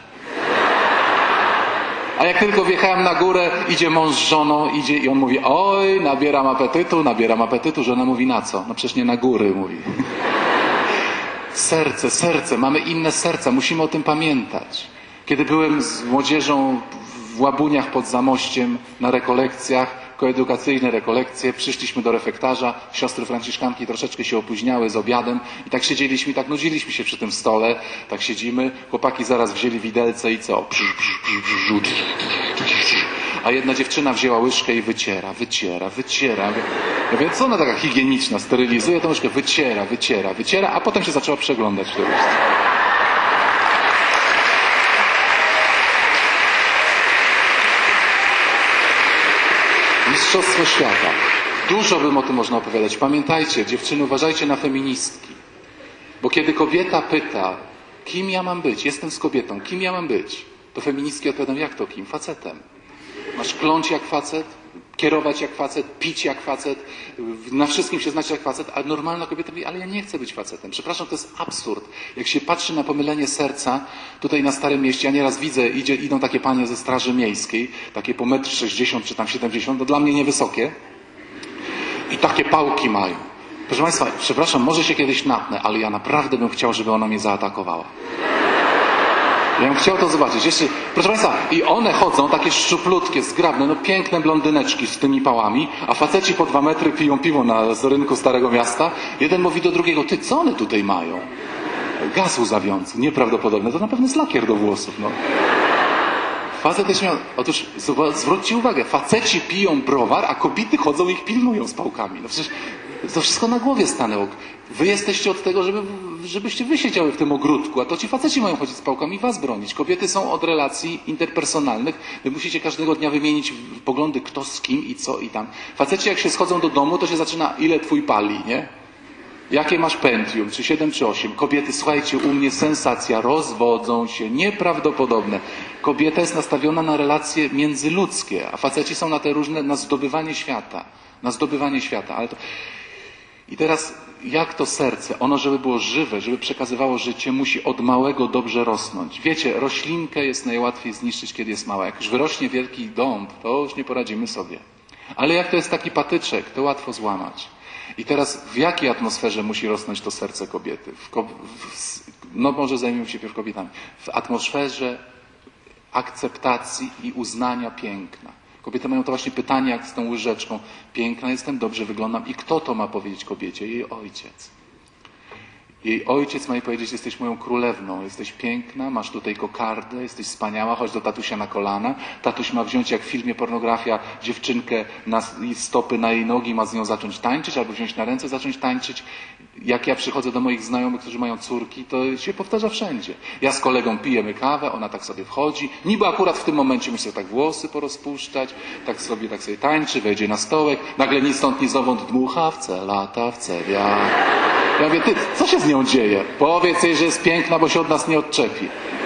A jak tylko wjechałem na górę, idzie mąż z żoną, idzie i on mówi, oj, nabieram apetytu, nabieram apetytu. Żona mówi, na co? No przecież nie na góry, mówi. Serce, serce, mamy inne serca, musimy o tym pamiętać. Kiedy byłem z młodzieżą w Łabuniach pod Zamościem na rekolekcjach, koedukacyjne rekolekcje, przyszliśmy do refektarza, siostry franciszkanki troszeczkę się opóźniały z obiadem i tak siedzieliśmy, i tak nudziliśmy się przy tym stole, tak siedzimy, chłopaki zaraz wzięli widelce i co? A jedna dziewczyna wzięła łyżkę i wyciera, wyciera, wyciera. Ja wiem, co ona taka higieniczna, sterylizuje tą łyżkę, wyciera, wyciera, wyciera, a potem się zaczęła przeglądać w tej łyżce. Mistrzostwo świata. Dużo bym o tym można opowiadać. Pamiętajcie, dziewczyny, uważajcie na feministki. Bo kiedy kobieta pyta, kim ja mam być, jestem z kobietą, kim ja mam być, to feministki odpowiadają, jak to kim? Facetem. Masz kląć jak facet, kierować jak facet, pić jak facet, na wszystkim się znać jak facet, a normalna kobieta mówi, ale ja nie chcę być facetem. Przepraszam, to jest absurd. Jak się patrzy na pomylenie serca, tutaj na Starym Mieście, ja nieraz widzę, idzie, idą takie panie ze Straży Miejskiej, takie po metr sześćdziesiąt czy tam siedemdziesiąt, to dla mnie niewysokie, i takie pałki mają. Proszę Państwa, przepraszam, może się kiedyś natnę, ale ja naprawdę bym chciał, żeby ona mnie zaatakowała. Ja bym chciał to zobaczyć. Jeszcze, proszę Państwa, i one chodzą takie szczuplutkie, zgrabne, no piękne blondyneczki z tymi pałami, a faceci po dwa metry piją piwo na z rynku Starego Miasta. Jeden mówi do drugiego, ty, co one tutaj mają? gaz łzawiący, nieprawdopodobne. To na pewno jest lakier do włosów, no. Facet też miał... Otóż zwróćcie uwagę, faceci piją browar, a kobiety chodzą i ich pilnują z pałkami. No przecież to wszystko na głowie stanęło. Wy jesteście od tego, żeby, żebyście wy siedziały w tym ogródku, a to ci faceci mają chodzić z pałkami i was bronić. Kobiety są od relacji interpersonalnych. Wy musicie każdego dnia wymienić poglądy, kto z kim i co i tam. Faceci jak się schodzą do domu, to się zaczyna, ile twój pali, nie? Jakie masz pentium, czy siedem, czy osiem? Kobiety, słuchajcie, u mnie sensacja, rozwodzą się, nieprawdopodobne. Kobieta jest nastawiona na relacje międzyludzkie, a faceci są na te różne, na zdobywanie świata. Na zdobywanie świata. Ale to... I teraz, jak to serce, ono żeby było żywe, żeby przekazywało życie, musi od małego dobrze rosnąć. Wiecie, roślinkę jest najłatwiej zniszczyć, kiedy jest mała. Jak już wyrośnie wielki dąb, to już nie poradzimy sobie. Ale jak to jest taki patyczek, to łatwo złamać. I teraz w jakiej atmosferze musi rosnąć to serce kobiety? W, w, no może zajmiemy się pierw kobietami. W atmosferze akceptacji i uznania piękna. Kobiety mają to właśnie pytanie, jak z tą łyżeczką. Piękna jestem, dobrze wyglądam. I kto to ma powiedzieć kobiecie? Jej ojciec. Jej ojciec ma jej powiedzieć, jesteś moją królewną, jesteś piękna, masz tutaj kokardę, jesteś wspaniała, chodź do tatusia na kolana. Tatuś ma wziąć, jak w filmie pornografia, dziewczynkę na i stopy na jej nogi, ma z nią zacząć tańczyć, albo wziąć na ręce, zacząć tańczyć. Jak ja przychodzę do moich znajomych, którzy mają córki, to się powtarza wszędzie. Ja z kolegą pijemy kawę, ona tak sobie wchodzi, niby akurat w tym momencie musi sobie tak włosy porozpuszczać, tak sobie, tak sobie tańczy, wejdzie na stołek, nagle ni stąd, ni zowąd dmucha, wce lata, wce wiatr. Ja mówię, ty, co się z nią dzieje? Powiedz jej, że jest piękna, bo się od nas nie odczepi.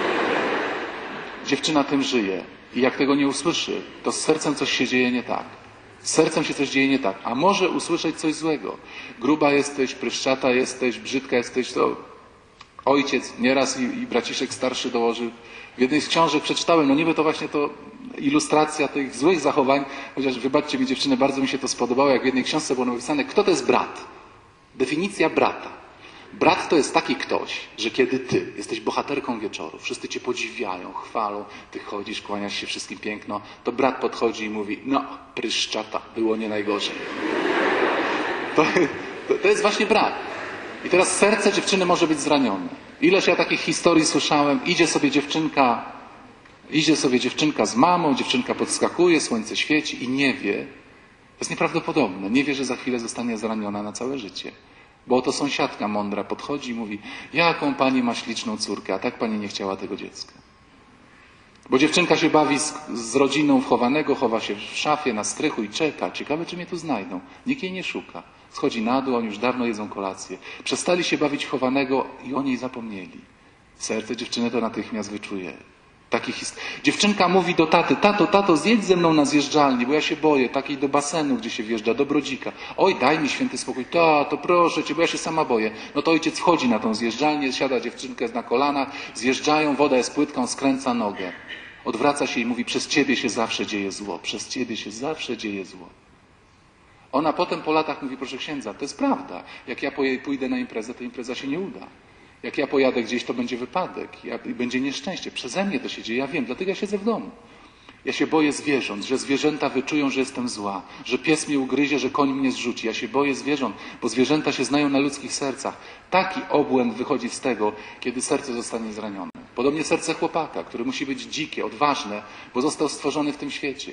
Dziewczyna tym żyje i jak tego nie usłyszy, to z sercem coś się dzieje nie tak. Z sercem się coś dzieje nie tak, a może usłyszeć coś złego. Gruba jesteś, pryszczata jesteś, brzydka jesteś, to ojciec nieraz i, i braciszek starszy dołożył. W jednej z książek przeczytałem, no niby to właśnie to ilustracja tych złych zachowań, chociaż wybaczcie mi dziewczyny, bardzo mi się to spodobało, jak w jednej książce było napisane, kto to jest brat. Definicja brata. Brat to jest taki ktoś, że kiedy ty jesteś bohaterką wieczoru, wszyscy cię podziwiają, chwalą, ty chodzisz, kłaniasz się wszystkim piękno, to brat podchodzi i mówi, no, pryszczata, było nie najgorzej. To, to, to jest właśnie brat. I teraz serce dziewczyny może być zranione. Ileż ja takich historii słyszałem, idzie sobie dziewczynka, idzie sobie dziewczynka z mamą, dziewczynka podskakuje, słońce świeci i nie wie, to jest nieprawdopodobne. Nie wie, że za chwilę zostanie zraniona na całe życie. Bo oto sąsiadka mądra podchodzi i mówi, jaką pani ma śliczną córkę, a tak pani nie chciała tego dziecka. Bo dziewczynka się bawi z, z rodziną wchowanego, chowa się w szafie, na strychu i czeka. Ciekawe, czy mnie tu znajdą. Nikt jej nie szuka. Schodzi na dół, oni już dawno jedzą kolację. Przestali się bawić chowanego i o niej zapomnieli. Serce dziewczyny to natychmiast wyczuje. Takich hist... Dziewczynka mówi do taty, tato, tato, zjedź ze mną na zjeżdżalni, bo ja się boję, takiej do basenu, gdzie się wjeżdża, do Brodzika. Oj, daj mi święty spokój. Tato, proszę cię, bo ja się sama boję. No to ojciec wchodzi na tą zjeżdżalnię, siada dziewczynkę na kolanach, zjeżdżają, woda jest płytką, skręca nogę. Odwraca się i mówi, przez ciebie się zawsze dzieje zło, przez ciebie się zawsze dzieje zło. Ona potem po latach mówi, proszę księdza, to jest prawda. Jak ja pójdę na imprezę, to impreza się nie uda. Jak ja pojadę gdzieś, to będzie wypadek ja, i będzie nieszczęście. Przeze mnie to się dzieje, ja wiem, dlatego ja siedzę w domu. Ja się boję zwierząt, że zwierzęta wyczują, że jestem zła, że pies mnie ugryzie, że koń mnie zrzuci. Ja się boję zwierząt, bo zwierzęta się znają na ludzkich sercach. Taki obłęd wychodzi z tego, kiedy serce zostanie zranione. Podobnie serce chłopaka, który musi być dzikie, odważne, bo został stworzony w tym świecie.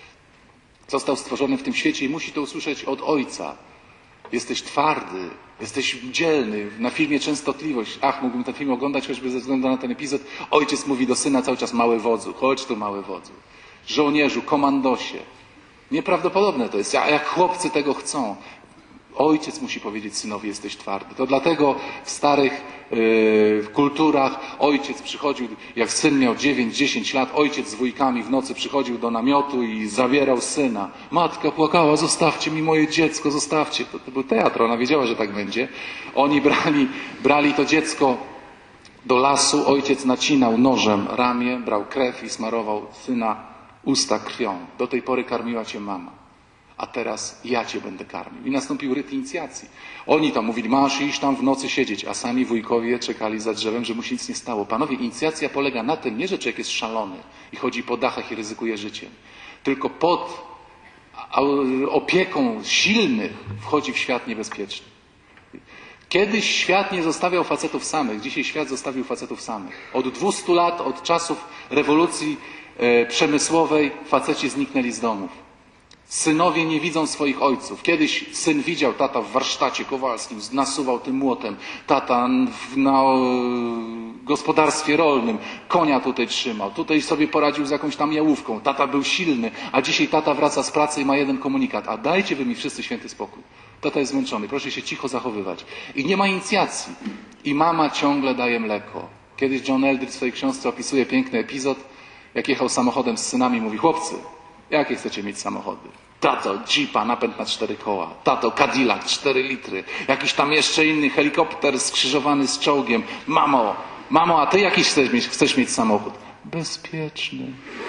Został stworzony w tym świecie i musi to usłyszeć od ojca. Jesteś twardy, jesteś dzielny. Na filmie Częstotliwość. Ach, mógłbym ten film oglądać choćby ze względu na ten epizod. Ojciec mówi do syna cały czas, mały wodzu, chodź tu mały wodzu. Żołnierzu, komandosie. Nieprawdopodobne to jest, a jak chłopcy tego chcą. Ojciec musi powiedzieć synowi, jesteś twardy. To dlatego w starych yy, kulturach ojciec przychodził, jak syn miał dziewięć dziesięć lat, ojciec z wujkami w nocy przychodził do namiotu i zabierał syna. Matka płakała, zostawcie mi moje dziecko, zostawcie. To, to był teatr, ona wiedziała, że tak będzie. Oni brali, brali to dziecko do lasu, ojciec nacinał nożem ramię, brał krew i smarował syna usta krwią. Do tej pory karmiła cię mama. A teraz ja cię będę karmił. I nastąpił ryt inicjacji. Oni tam mówili, masz iść tam w nocy siedzieć, a sami wujkowie czekali za drzewem, że mu się nic nie stało. Panowie, inicjacja polega na tym, nie, że człowiek jest szalony i chodzi po dachach i ryzykuje życiem, tylko pod opieką silnych wchodzi w świat niebezpieczny. Kiedyś świat nie zostawiał facetów samych, dzisiaj świat zostawił facetów samych. Od dwustu lat, od czasów rewolucji e, przemysłowej faceci zniknęli z domów. Synowie nie widzą swoich ojców. Kiedyś syn widział, tata w warsztacie kowalskim nasuwał tym młotem, tata w, na e, gospodarstwie rolnym konia tutaj trzymał, tutaj sobie poradził z jakąś tam jałówką, tata był silny, a dzisiaj tata wraca z pracy i ma jeden komunikat: a dajcie wy mi wszyscy święty spokój. Tata jest zmęczony, proszę się cicho zachowywać. I nie ma inicjacji. I mama ciągle daje mleko. Kiedyś John Eldridge w swojej książce opisuje piękny epizod, jak jechał samochodem z synami, mówi: chłopcy, jakie chcecie mieć samochody? Tato, Jeepa, napęd na cztery koła. Tato, Cadillac, cztery litry. Jakiś tam jeszcze inny helikopter skrzyżowany z czołgiem. Mamo, mamo, a ty jakiś chcesz mieć, chcesz mieć samochód? Bezpieczny.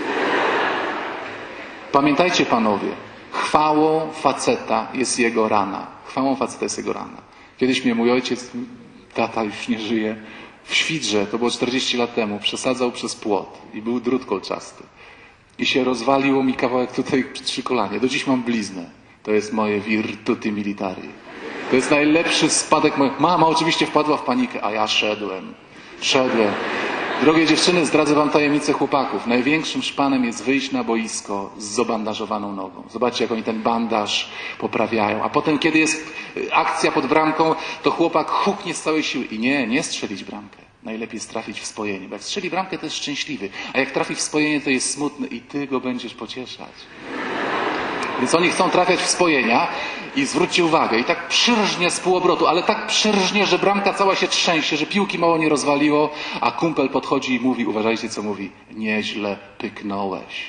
Pamiętajcie, panowie, chwałą faceta jest jego rana. Chwałą faceta jest jego rana. Kiedyś mnie mój ojciec, tata już nie żyje, w Świdrze, to było czterdzieści lat temu, przesadzał przez płot i był drut kolczasty. I się rozwaliło mi kawałek tutaj przy kolanie. Do dziś mam bliznę. To jest moje virtuti militari. To jest najlepszy spadek mojego... Mama oczywiście wpadła w panikę, a ja szedłem. Szedłem. Drogie dziewczyny, zdradzę wam tajemnicę chłopaków. Największym szpanem jest wyjść na boisko z zobandażowaną nogą. Zobaczcie, jak oni ten bandaż poprawiają. A potem, kiedy jest akcja pod bramką, to chłopak huknie z całej siły. I nie, nie strzelić bramkę. Najlepiej jest trafić w spojenie. Bo jak strzeli bramkę, to jest szczęśliwy. A jak trafi w spojenie, to jest smutny. I ty go będziesz pocieszać. Więc oni chcą trafiać w spojenia i zwróćcie uwagę, i tak przyrżnie z półobrotu, ale tak przyrżnie, że bramka cała się trzęsie, że piłki mało nie rozwaliło, a kumpel podchodzi i mówi, uważajcie co mówi: nieźle pyknąłeś.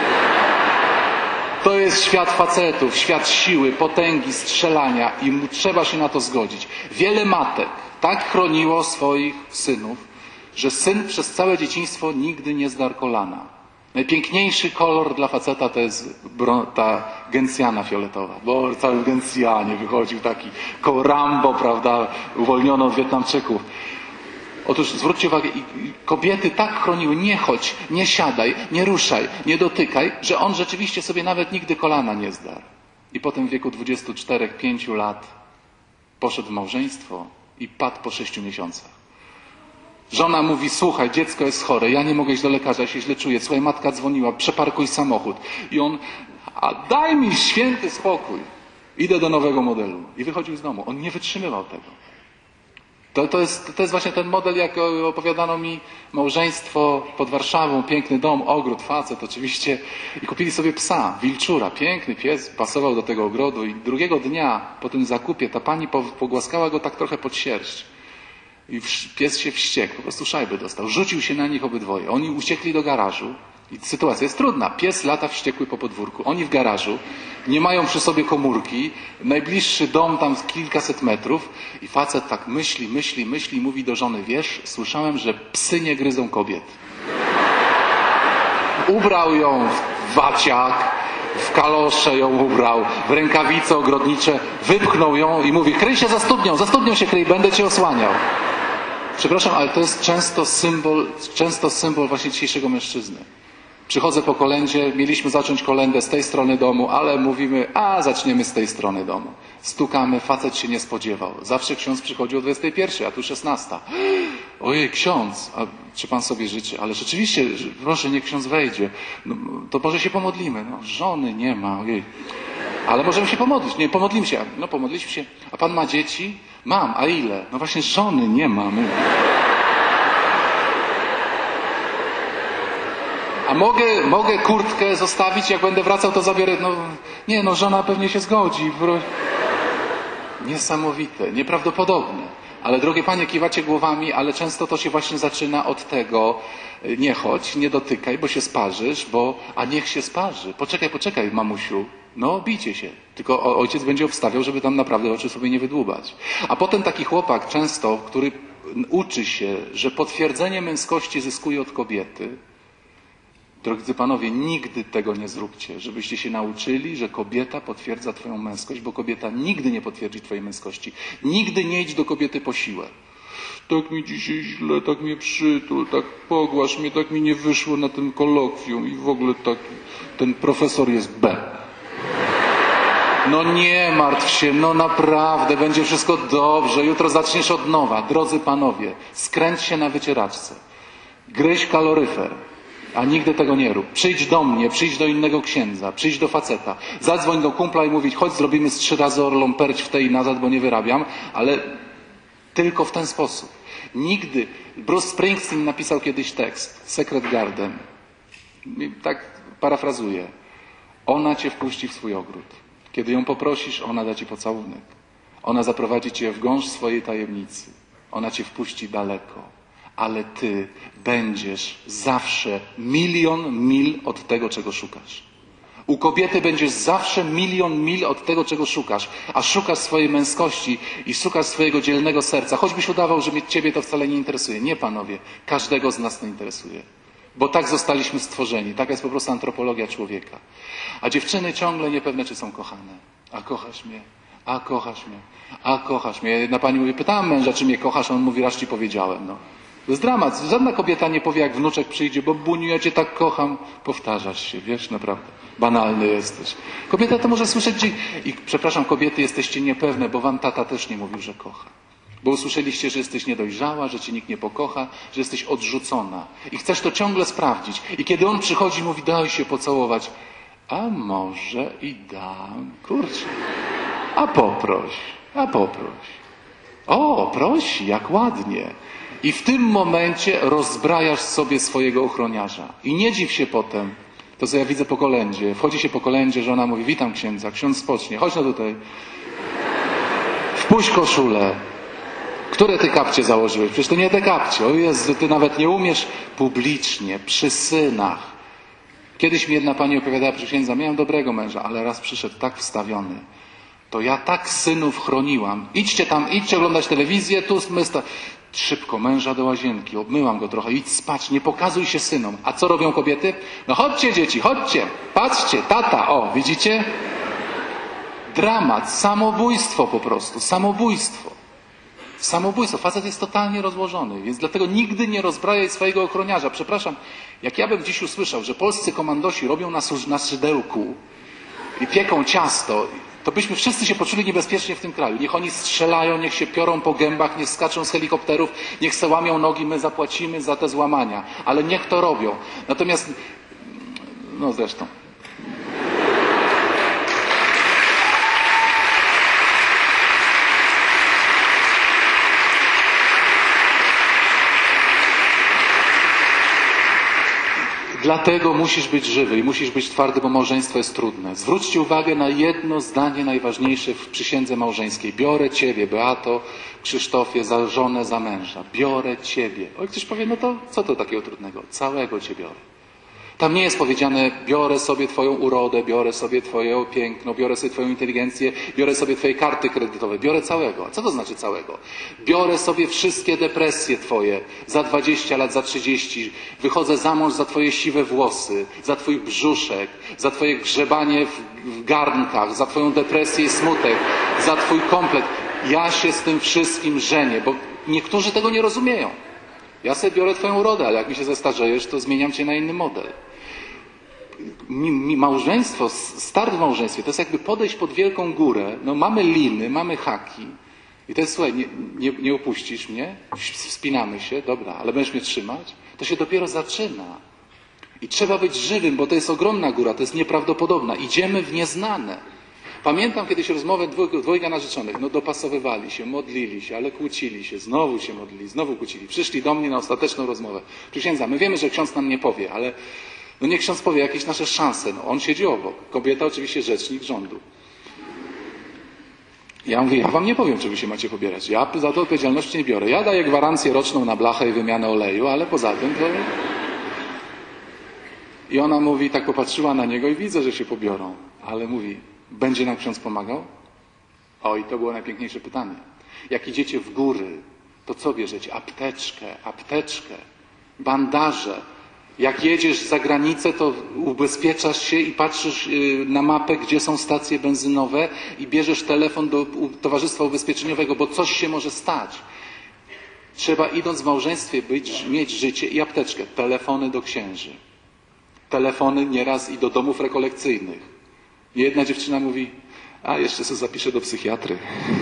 To jest świat facetów, świat siły, potęgi, strzelania i trzeba się na to zgodzić. Wiele matek tak chroniło swoich synów, że syn przez całe dzieciństwo nigdy nie zdarł kolana. Najpiękniejszy kolor dla faceta to jest ta gencjana fioletowa, bo cały w gencjanie wychodził taki koło Rambo, prawda, uwolniono od Wietnamczyków. Otóż zwróćcie uwagę, kobiety tak chroniły: nie chodź, nie siadaj, nie ruszaj, nie dotykaj, że on rzeczywiście sobie nawet nigdy kolana nie zdarł. I potem w wieku dwudziestu czterech, pięciu lat poszedł w małżeństwo i padł po sześciu miesiącach. Żona mówi: słuchaj, dziecko jest chore, ja nie mogę iść do lekarza, ja się źle czuję. Słuchaj, matka dzwoniła, przeparkuj samochód. I on: a daj mi święty spokój. Idę do nowego modelu. I wychodził z domu. On nie wytrzymywał tego. To, to, jest, to jest właśnie ten model, jak opowiadano mi, małżeństwo pod Warszawą, piękny dom, ogród, facet oczywiście. I kupili sobie psa, wilczura, piękny pies, pasował do tego ogrodu. I drugiego dnia po tym zakupie ta pani pogłaskała go tak trochę pod sierść. I pies się wściekł, po prostu szajby dostał. Rzucił się na nich obydwoje. Oni uciekli do garażu. I sytuacja jest trudna. Pies lata wściekły po podwórku. Oni w garażu. Nie mają przy sobie komórki. Najbliższy dom tam z kilkaset metrów. I facet tak myśli, myśli, myśli i mówi do żony: wiesz, słyszałem, że psy nie gryzą kobiet. Ubrał ją w waciak, w kalosze ją ubrał, w rękawice ogrodnicze, wypchnął ją i mówi: kryj się za studnią, za studnią się kryj, będę cię osłaniał. Przepraszam, ale to jest często symbol, często symbol właśnie dzisiejszego mężczyzny. Przychodzę po kolędzie, mieliśmy zacząć kolędę z tej strony domu, ale mówimy: a zaczniemy z tej strony domu. Stukamy, facet się nie spodziewał. Zawsze ksiądz przychodził o dwudziestej pierwszej, a tu szesnasta. Ojej, ksiądz, a czy pan sobie życzy? Ale rzeczywiście, proszę, niech ksiądz wejdzie. No, to może się pomodlimy. No, żony nie ma, ojej. Ale możemy się pomodlić. Nie, pomodlimy się. No, pomodliliśmy się. A pan ma dzieci? Mam, a ile? No właśnie, żony nie mamy. A mogę, mogę kurtkę zostawić, jak będę wracał, to zabiorę. No, nie, no żona pewnie się zgodzi. Niesamowite, nieprawdopodobne. Ale drogie panie, kiwacie głowami, ale często to się właśnie zaczyna od tego: nie chodź, nie dotykaj, bo się sparzysz, bo... a niech się sparzy. Poczekaj, poczekaj, mamusiu. No, bijcie się. Tylko ojciec będzie obstawiał, żeby tam naprawdę oczy sobie nie wydłubać. A potem taki chłopak często, który uczy się, że potwierdzenie męskości zyskuje od kobiety. Drodzy panowie, nigdy tego nie zróbcie, żebyście się nauczyli, że kobieta potwierdza twoją męskość, bo kobieta nigdy nie potwierdzi twojej męskości. Nigdy nie idź do kobiety po siłę. Tak mi dzisiaj źle, tak mnie przytul, tak pogłasz mnie, tak mi nie wyszło na tym kolokwium i w ogóle tak, ten profesor jest B. No nie martw się, no naprawdę, będzie wszystko dobrze, jutro zaczniesz od nowa. Drodzy panowie, skręć się na wycieraczce, gryź kaloryfer, a nigdy tego nie rób. Przyjdź do mnie, przyjdź do innego księdza, przyjdź do faceta, zadzwoń do kumpla i mówić, chodź zrobimy z trzy razy orlą perć w tej i nazad, bo nie wyrabiam, ale tylko w ten sposób. Nigdy. Bruce Springsteen napisał kiedyś tekst, Secret Garden, tak parafrazuję. Ona cię wpuści w swój ogród. Kiedy ją poprosisz, ona da ci pocałunek. Ona zaprowadzi cię w gąszcz swojej tajemnicy. Ona cię wpuści daleko. Ale ty będziesz zawsze milion mil od tego, czego szukasz. U kobiety będziesz zawsze milion mil od tego, czego szukasz. A szukasz swojej męskości i szukasz swojego dzielnego serca. Choćbyś udawał, że ciebie to wcale nie interesuje. Nie, panowie. Każdego z nas to interesuje. Bo tak zostaliśmy stworzeni. Taka jest po prostu antropologia człowieka. A dziewczyny ciągle niepewne, czy są kochane. A kochasz mnie? A kochasz mnie? A kochasz mnie? Jedna pani mówi, pytałem męża, czy mnie kochasz, a on mówi, raz ci powiedziałem. No. To jest dramat. Żadna kobieta nie powie, jak wnuczek przyjdzie, bo Buniu, ja cię tak kocham. Powtarzasz się, wiesz, naprawdę. Banalny jesteś. Kobieta to może słyszeć i, przepraszam, kobiety, jesteście niepewne, bo wam tata też nie mówił, że kocha. Bo usłyszeliście, że jesteś niedojrzała, że cię nikt nie pokocha, że jesteś odrzucona. I chcesz to ciągle sprawdzić. I kiedy on przychodzi i mówi, daj się pocałować. A może i dam. Kurczę. A poproś. A poproś. O, prosi, jak ładnie. I w tym momencie rozbrajasz sobie swojego ochroniarza. I nie dziw się potem. To, co ja widzę po kolędzie. Wchodzi się po kolędzie, żona mówi, witam księdza, ksiądz spocznie. Chodź no tutaj. Wpuść koszulę. Które ty kapcie założyłeś? Przecież to nie te kapcie. O Jezu, ty nawet nie umiesz publicznie, przy synach. Kiedyś mi jedna pani opowiadała przy księdza, miałem dobrego męża, ale raz przyszedł tak wstawiony. To ja tak synów chroniłam. Idźcie tam, idźcie oglądać telewizję, tu my sta... Szybko, męża do łazienki, obmyłam go trochę, idź spać, nie pokazuj się synom. A co robią kobiety? No chodźcie dzieci, chodźcie, patrzcie, tata, o, widzicie? Dramat, samobójstwo po prostu, samobójstwo. Samobójstwo. Facet jest totalnie rozłożony, więc dlatego nigdy nie rozbrajaj swojego ochroniarza. Przepraszam, jak ja bym dziś usłyszał, że polscy komandosi robią na, na szydełku i pieką ciasto, to byśmy wszyscy się poczuli niebezpiecznie w tym kraju. Niech oni strzelają, niech się piorą po gębach, niech skaczą z helikopterów, niech se łamią nogi, my zapłacimy za te złamania. Ale niech to robią. Natomiast, no zresztą. Dlatego musisz być żywy i musisz być twardy, bo małżeństwo jest trudne. Zwróćcie uwagę na jedno zdanie najważniejsze w przysiędze małżeńskiej. Biorę ciebie, Beato, Krzysztofie, za żonę, za męża. Biorę ciebie. Oj, ktoś powie, no to co to takiego trudnego? Całego cię biorę. Tam nie jest powiedziane, biorę sobie twoją urodę, biorę sobie twoje piękno, biorę sobie twoją inteligencję, biorę sobie twoje karty kredytowe. Biorę całego. A co to znaczy całego? Biorę sobie wszystkie depresje twoje za dwadzieścia lat, za trzydzieści. Wychodzę za mąż za twoje siwe włosy, za twój brzuszek, za twoje grzebanie w, w garnkach, za twoją depresję i smutek, za twój komplet. Ja się z tym wszystkim żenię, bo niektórzy tego nie rozumieją. Ja sobie biorę twoją urodę, ale jak mi się zestarzejesz, to zmieniam cię na inny model. Mi, mi małżeństwo, start w małżeństwie, to jest jakby podejść pod wielką górę. No mamy liny, mamy haki. I to jest, słuchaj, nie, nie, nie upuścisz mnie, wspinamy się, dobra, ale będziesz mnie trzymać? To się dopiero zaczyna. I trzeba być żywym, bo to jest ogromna góra, to jest nieprawdopodobna. Idziemy w nieznane. Pamiętam kiedyś rozmowę dwojga, dwojga narzeczonych. No dopasowywali się, modlili się, ale kłócili się. Znowu się modlili, znowu kłócili. Przyszli do mnie na ostateczną rozmowę. Przy księdza, my wiemy, że ksiądz nam nie powie, ale no niech ksiądz powie jakieś nasze szanse. No on siedzi obok. Kobieta oczywiście rzecznik rządu. Ja mówię, ja wam nie powiem, czy wy się macie pobierać. Ja za to odpowiedzialności nie biorę. Ja daję gwarancję roczną na blachę i wymianę oleju, ale poza tym to... I ona mówi, tak popatrzyła na niego i widzę, że się pobiorą. Ale mówi, będzie nam ksiądz pomagał? O, i to było najpiękniejsze pytanie. Jak idziecie w góry, to co bierzecie? Apteczkę, apteczkę, bandaże. Jak jedziesz za granicę, to ubezpieczasz się i patrzysz na mapę, gdzie są stacje benzynowe i bierzesz telefon do towarzystwa ubezpieczeniowego, bo coś się może stać. Trzeba, idąc w małżeństwie, być, mieć życie i apteczkę. Telefony do księży. Telefony nieraz i do domów rekolekcyjnych. Jedna dziewczyna mówi, A, jeszcze sobie zapiszę do psychiatry.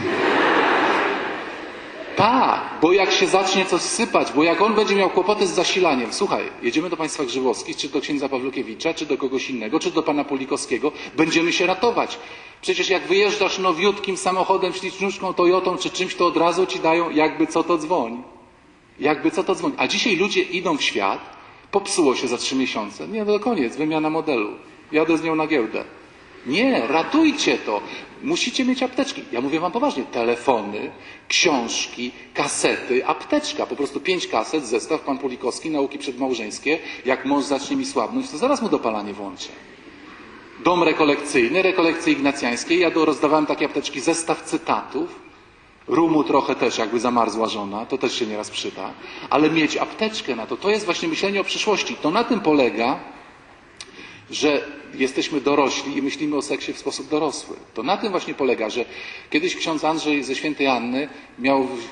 Tak, bo jak się zacznie coś sypać, bo jak on będzie miał kłopoty z zasilaniem, słuchaj, jedziemy do państwa Grzybowskich, czy do księdza Pawlukiewicza, czy do kogoś innego, czy do pana Pulikowskiego, będziemy się ratować. Przecież jak wyjeżdżasz nowiutkim samochodem, ślicznuszką, Toyotą, czy czymś, to od razu ci dają, jakby co to dzwoni. Jakby co to dzwoni. A dzisiaj ludzie idą w świat, popsuło się za trzy miesiące. Nie, no to koniec, wymiana modelu. Jadę z nią na giełdę. Nie, ratujcie to. Musicie mieć apteczki. Ja mówię wam poważnie. Telefony, książki, kasety, apteczka. Po prostu pięć kaset, zestaw, pan Pulikowski, nauki przedmałżeńskie. Jak mąż zacznie mi słabnąć, to zaraz mu dopalanie włączę. Dom rekolekcyjny, rekolekcje ignacjańskie. Ja do, rozdawałem takie apteczki, zestaw cytatów. Rumu trochę też, jakby zamarzła żona, to też się nieraz przyda. Ale mieć apteczkę na to, to jest właśnie myślenie o przyszłości. To na tym polega, że jesteśmy dorośli i myślimy o seksie w sposób dorosły. To na tym właśnie polega, że kiedyś ksiądz Andrzej ze Świętej Anny miał w,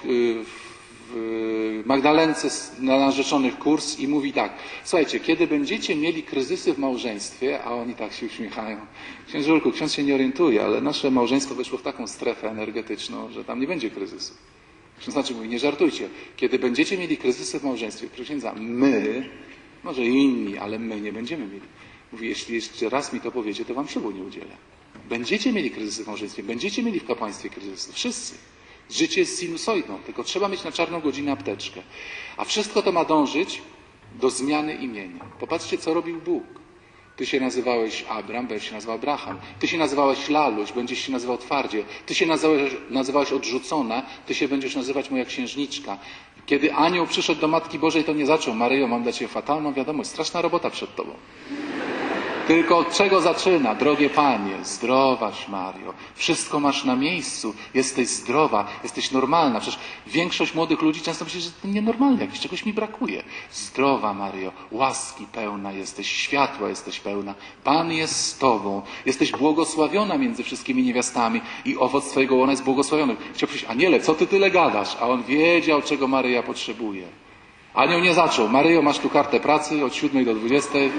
w Magdalence na narzeczonych kurs i mówi tak: słuchajcie, kiedy będziecie mieli kryzysy w małżeństwie, a oni tak się uśmiechają. Księże Julku, ksiądz się nie orientuje, ale nasze małżeństwo weszło w taką strefę energetyczną, że tam nie będzie kryzysu. Ksiądz znaczy mówi, nie żartujcie. Kiedy będziecie mieli kryzysy w małżeństwie, proszę księdza, my, może inni, ale my nie będziemy mieli. Mówi, jeśli jeszcze raz mi to powiecie, to wam ślubu nie udzielę. Będziecie mieli kryzysy w małżeństwie, będziecie mieli w kapłaństwie kryzysy. Wszyscy. Życie jest sinusoidą, tylko trzeba mieć na czarną godzinę apteczkę. A wszystko to ma dążyć do zmiany imienia. Popatrzcie, co robił Bóg. Ty się nazywałeś Abram, będziesz się nazywał Abraham. Ty się nazywałeś Laluś, będziesz się nazywał Twardzie. Ty się nazywałeś, nazywałeś Odrzucona, ty się będziesz nazywać moja księżniczka. Kiedy anioł przyszedł do Matki Bożej, to nie zaczął: Maryjo, mam dla ciebie fatalną wiadomość, straszna robota przed tobą. Tylko od czego zaczyna? Drogie Panie, zdrowaś Mario, wszystko masz na miejscu, jesteś zdrowa, jesteś normalna. Przecież większość młodych ludzi często myśli, że to nienormalne, jakiś czegoś mi brakuje. Zdrowa Mario, łaski pełna jesteś, światła jesteś pełna, Pan jest z tobą, jesteś błogosławiona między wszystkimi niewiastami i owoc twojego łona jest błogosławiony. Chciał powiedzieć: Aniele, co ty tyle gadasz? A on wiedział, czego Maryja potrzebuje. Anioł nie zaczął: Maryjo, masz tu kartę pracy od siódmej do dwudziestej.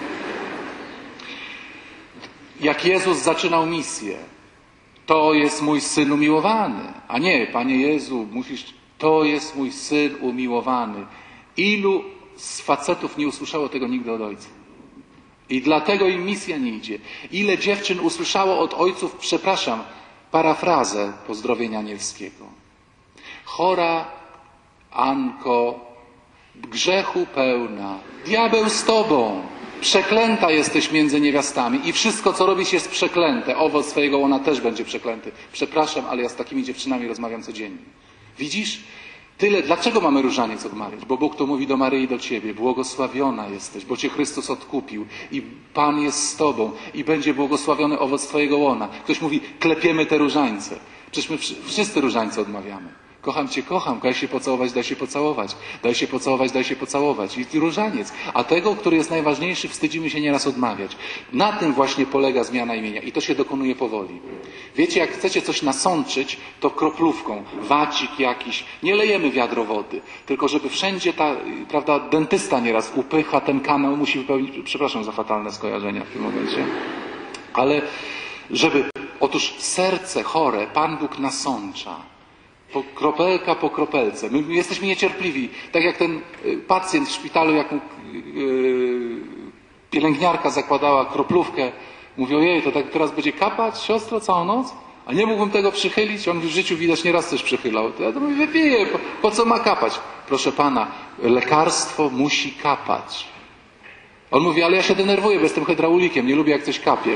Jak Jezus zaczynał misję, to jest mój Syn umiłowany. A nie, Panie Jezu, musisz, to jest mój Syn umiłowany. Ilu z facetów nie usłyszało tego nigdy od ojca? I dlatego im misja nie idzie. Ile dziewczyn usłyszało od ojców, przepraszam, parafrazę pozdrowienia anielskiego. Chora Anko, grzechu pełna, diabeł z tobą. Przeklęta jesteś między niewiastami i wszystko, co robisz, jest przeklęte. Owoc swojego łona też będzie przeklęty. Przepraszam, ale ja z takimi dziewczynami rozmawiam codziennie. Widzisz? Tyle. Dlaczego mamy różaniec odmawiać? Bo Bóg to mówi do Maryi i do ciebie. Błogosławiona jesteś, bo cię Chrystus odkupił i Pan jest z tobą i będzie błogosławiony owoc twojego łona. Ktoś mówi: klepiemy te różańce. Przecież my wszyscy różańce odmawiamy. Kocham cię, kocham, daj się pocałować, daj się pocałować, daj się pocałować, daj się pocałować. I różaniec. A tego, który jest najważniejszy, wstydzimy się nieraz odmawiać. Na tym właśnie polega zmiana imienia i to się dokonuje powoli. Wiecie, jak chcecie coś nasączyć, to kroplówką, wacik jakiś, nie lejemy wiadro wody, tylko żeby wszędzie ta, prawda, dentysta nieraz upycha, ten kanał musi wypełnić, przepraszam za fatalne skojarzenia w tym momencie, ale żeby, otóż serce chore Pan Bóg nasącza. Po, kropelka po kropelce. My jesteśmy niecierpliwi. Tak jak ten pacjent w szpitalu, jak mu yy, pielęgniarka zakładała kroplówkę, mówi: ojej, to tak teraz będzie kapać, siostro, całą noc? A nie mógłbym tego przychylić? On w życiu widać nieraz coś przychylał. To ja to mówię: wypiję, po, po co ma kapać? Proszę pana, lekarstwo musi kapać. On mówi: ale ja się denerwuję, bo jestem hydraulikiem, nie lubię jak coś kapie.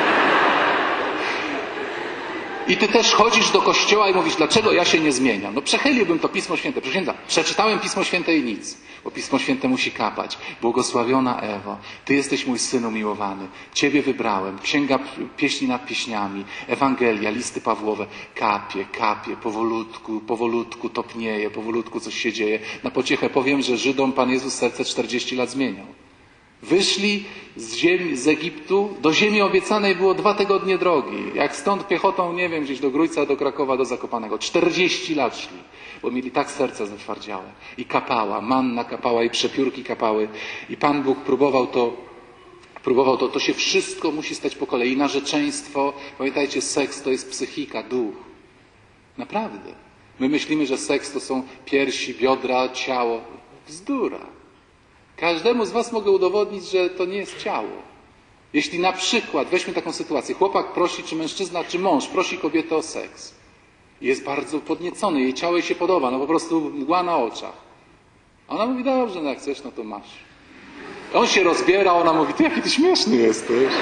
I ty też chodzisz do kościoła i mówisz: dlaczego ja się nie zmieniam? No przechyliłbym to Pismo Święte. Proszę księdza, przeczytałem Pismo Święte i nic. Bo Pismo Święte musi kapać. Błogosławiona Ewo, ty jesteś mój Syn umiłowany. Ciebie wybrałem. Księga Pieśni nad Pieśniami, Ewangelia, listy Pawłowe. Kapie, kapie, powolutku, powolutku topnieje, powolutku coś się dzieje. Na pociechę powiem, że Żydom Pan Jezus serce czterdzieści lat zmieniał. Wyszli z, ziemi, z Egiptu, do ziemi obiecanej było dwa tygodnie drogi. Jak stąd piechotą, nie wiem, gdzieś do Grójca, do Krakowa, do Zakopanego. czterdzieści lat szli, bo mieli tak serce zatwardziałe. I kapała, manna kapała i przepiórki kapały. I Pan Bóg próbował to Próbował to, to się wszystko musi stać po kolei. Narzeczeństwo, pamiętajcie, seks to jest psychika, duch. Naprawdę. My myślimy, że seks to są piersi, biodra, ciało. Bzdura. Każdemu z was mogę udowodnić, że to nie jest ciało. Jeśli na przykład, weźmy taką sytuację, chłopak prosi, czy mężczyzna, czy mąż prosi kobietę o seks. Jest bardzo podniecony, jej ciało jej się podoba, no po prostu mgła na oczach. A ona mówi, dobrze, no jak chcesz, no to masz. On się rozbiera, ona mówi, ty jaki ty śmieszny jesteś.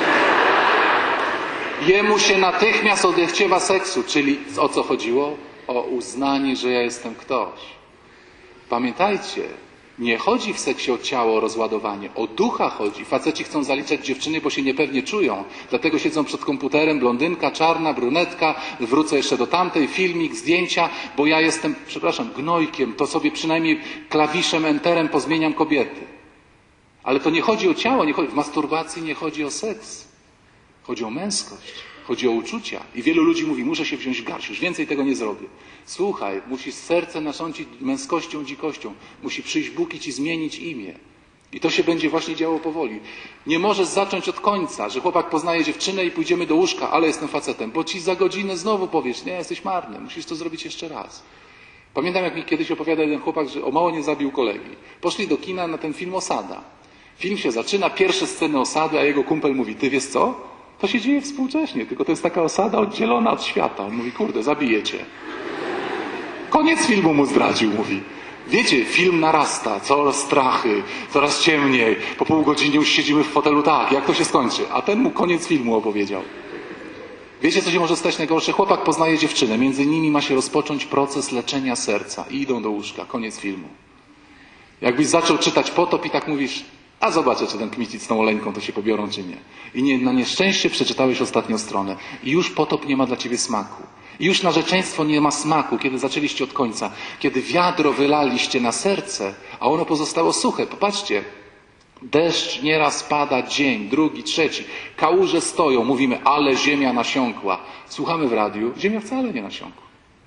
Jemu się natychmiast odechciewa seksu, czyli o co chodziło? O uznanie, że ja jestem ktoś. Pamiętajcie, nie chodzi w seksie o ciało, o rozładowanie, o ducha chodzi. Faceci chcą zaliczać dziewczyny, bo się niepewnie czują. Dlatego siedzą przed komputerem, blondynka, czarna, brunetka, wrócę jeszcze do tamtej, filmik, zdjęcia, bo ja jestem, przepraszam, gnojkiem, to sobie przynajmniej klawiszem, enterem pozmieniam kobiety. Ale to nie chodzi o ciało, nie chodzi, w masturbacji nie chodzi o seks. Chodzi o męskość, chodzi o uczucia. I wielu ludzi mówi, muszę się wziąć w garść, już więcej tego nie zrobię. Słuchaj, musisz serce nasącić męskością, dzikością. Musi przyjść Bóg i ci zmienić imię. I to się będzie właśnie działo powoli. Nie możesz zacząć od końca, że chłopak poznaje dziewczynę i pójdziemy do łóżka, ale jestem facetem, bo ci za godzinę znowu powiesz, nie, jesteś marny, musisz to zrobić jeszcze raz. Pamiętam, jak mi kiedyś opowiadał jeden chłopak, że o mało nie zabił kolegi. Poszli do kina na ten film Osada. Film się zaczyna, pierwsze sceny osady, a jego kumpel mówi, ty wiesz co? To się dzieje współcześnie, tylko to jest taka osada oddzielona od świata. On mówi, kurde, zabiję cię. Koniec filmu mu zdradził, mówi. Wiecie, film narasta, coraz strachy, coraz ciemniej. Po pół godzinie już siedzimy w fotelu, tak, jak to się skończy? A ten mu koniec filmu opowiedział. Wiecie, co się może stać najgorsze? Chłopak poznaje dziewczynę, między nimi ma się rozpocząć proces leczenia serca i idą do łóżka, koniec filmu. Jakbyś zaczął czytać Potop i tak mówisz, a zobaczę, czy ten kmicic z tą oleńką to się pobiorą, czy nie. I nie, na nieszczęście przeczytałeś ostatnią stronę. I już Potop nie ma dla ciebie smaku. I już narzeczeństwo nie ma smaku, kiedy zaczęliście od końca. Kiedy wiadro wylaliście na serce, a ono pozostało suche. Popatrzcie, deszcz nieraz pada dzień, drugi, trzeci. Kałuże stoją, mówimy, ale ziemia nasiąkła. Słuchamy w radiu, ziemia wcale nie nasiąkła.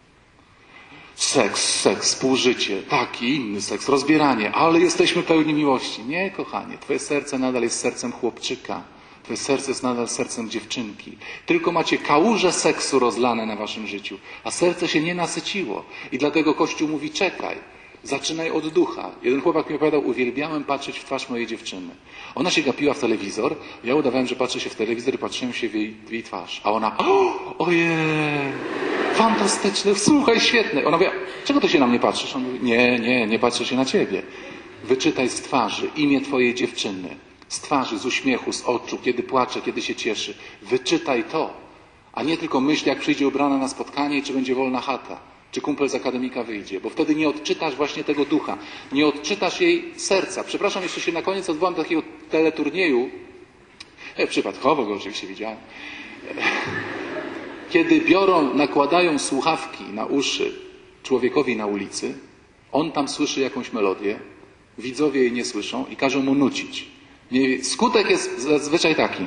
Seks, seks, współżycie, taki, inny seks, rozbieranie, ale jesteśmy pełni miłości. Nie, kochanie, twoje serce nadal jest sercem chłopczyka. Twoje serce jest nadal sercem dziewczynki. Tylko macie kałuże seksu rozlane na waszym życiu, a serce się nie nasyciło. I dlatego Kościół mówi, czekaj, zaczynaj od ducha. Jeden chłopak mi opowiadał, uwielbiałem patrzeć w twarz mojej dziewczyny. Ona się gapiła w telewizor, ja udawałem, że patrzę się w telewizor i patrzyłem się w jej, w jej twarz. A ona, o, ojej, fantastyczne, słuchaj, świetne. Ona mówi, czego ty się na mnie patrzysz? On mówi, nie, nie, nie patrzę się na ciebie. Wyczytaj z twarzy imię twojej dziewczyny. Z twarzy, z uśmiechu, z oczu, kiedy płacze, kiedy się cieszy. Wyczytaj to, a nie tylko myśl, jak przyjdzie ubrana na spotkanie i czy będzie wolna chata, czy kumpel z akademika wyjdzie, bo wtedy nie odczytasz właśnie tego ducha, nie odczytasz jej serca. Przepraszam, jeszcze się na koniec odwołam do takiego teleturnieju, e, przypadkowo go oczywiście widziałem, kiedy biorą, nakładają słuchawki na uszy człowiekowi na ulicy, on tam słyszy jakąś melodię, widzowie jej nie słyszą i każą mu nucić. Skutek jest zazwyczaj taki.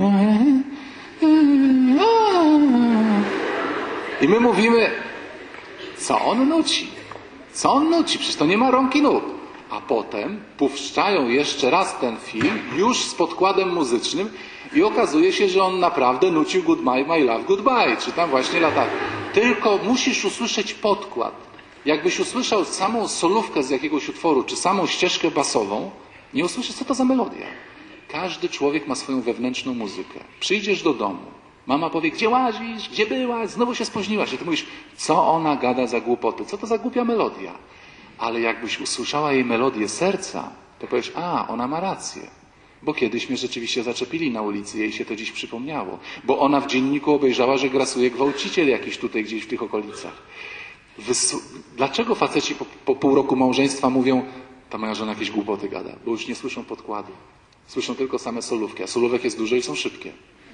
I my mówimy, co on nuci? Co on nuci? Przecież to nie ma rąk i nóg. A potem puszczają jeszcze raz ten film, już z podkładem muzycznym i okazuje się, że on naprawdę nucił Goodbye, My Love, Goodbye, czy tam właśnie lata. Tylko musisz usłyszeć podkład. Jakbyś usłyszał samą solówkę z jakiegoś utworu, czy samą ścieżkę basową, nie usłyszysz, co to za melodia. Każdy człowiek ma swoją wewnętrzną muzykę. Przyjdziesz do domu, mama powie, gdzie łazisz, gdzie byłaś, znowu się spóźniłaś. I ty mówisz, co ona gada za głupoty, co to za głupia melodia. Ale jakbyś usłyszała jej melodię serca, to powiesz, a, ona ma rację. Bo kiedyś mnie rzeczywiście zaczepili na ulicy, jej się to dziś przypomniało. Bo ona w dzienniku obejrzała, że grasuje gwałciciel jakiś tutaj gdzieś w tych okolicach. Wys- Dlaczego faceci po, po pół roku małżeństwa mówią, ta moja żona jakieś głupoty gada? Bo już nie słyszą podkładu. Słyszą tylko same solówki, a solówek jest dużo i są szybkie.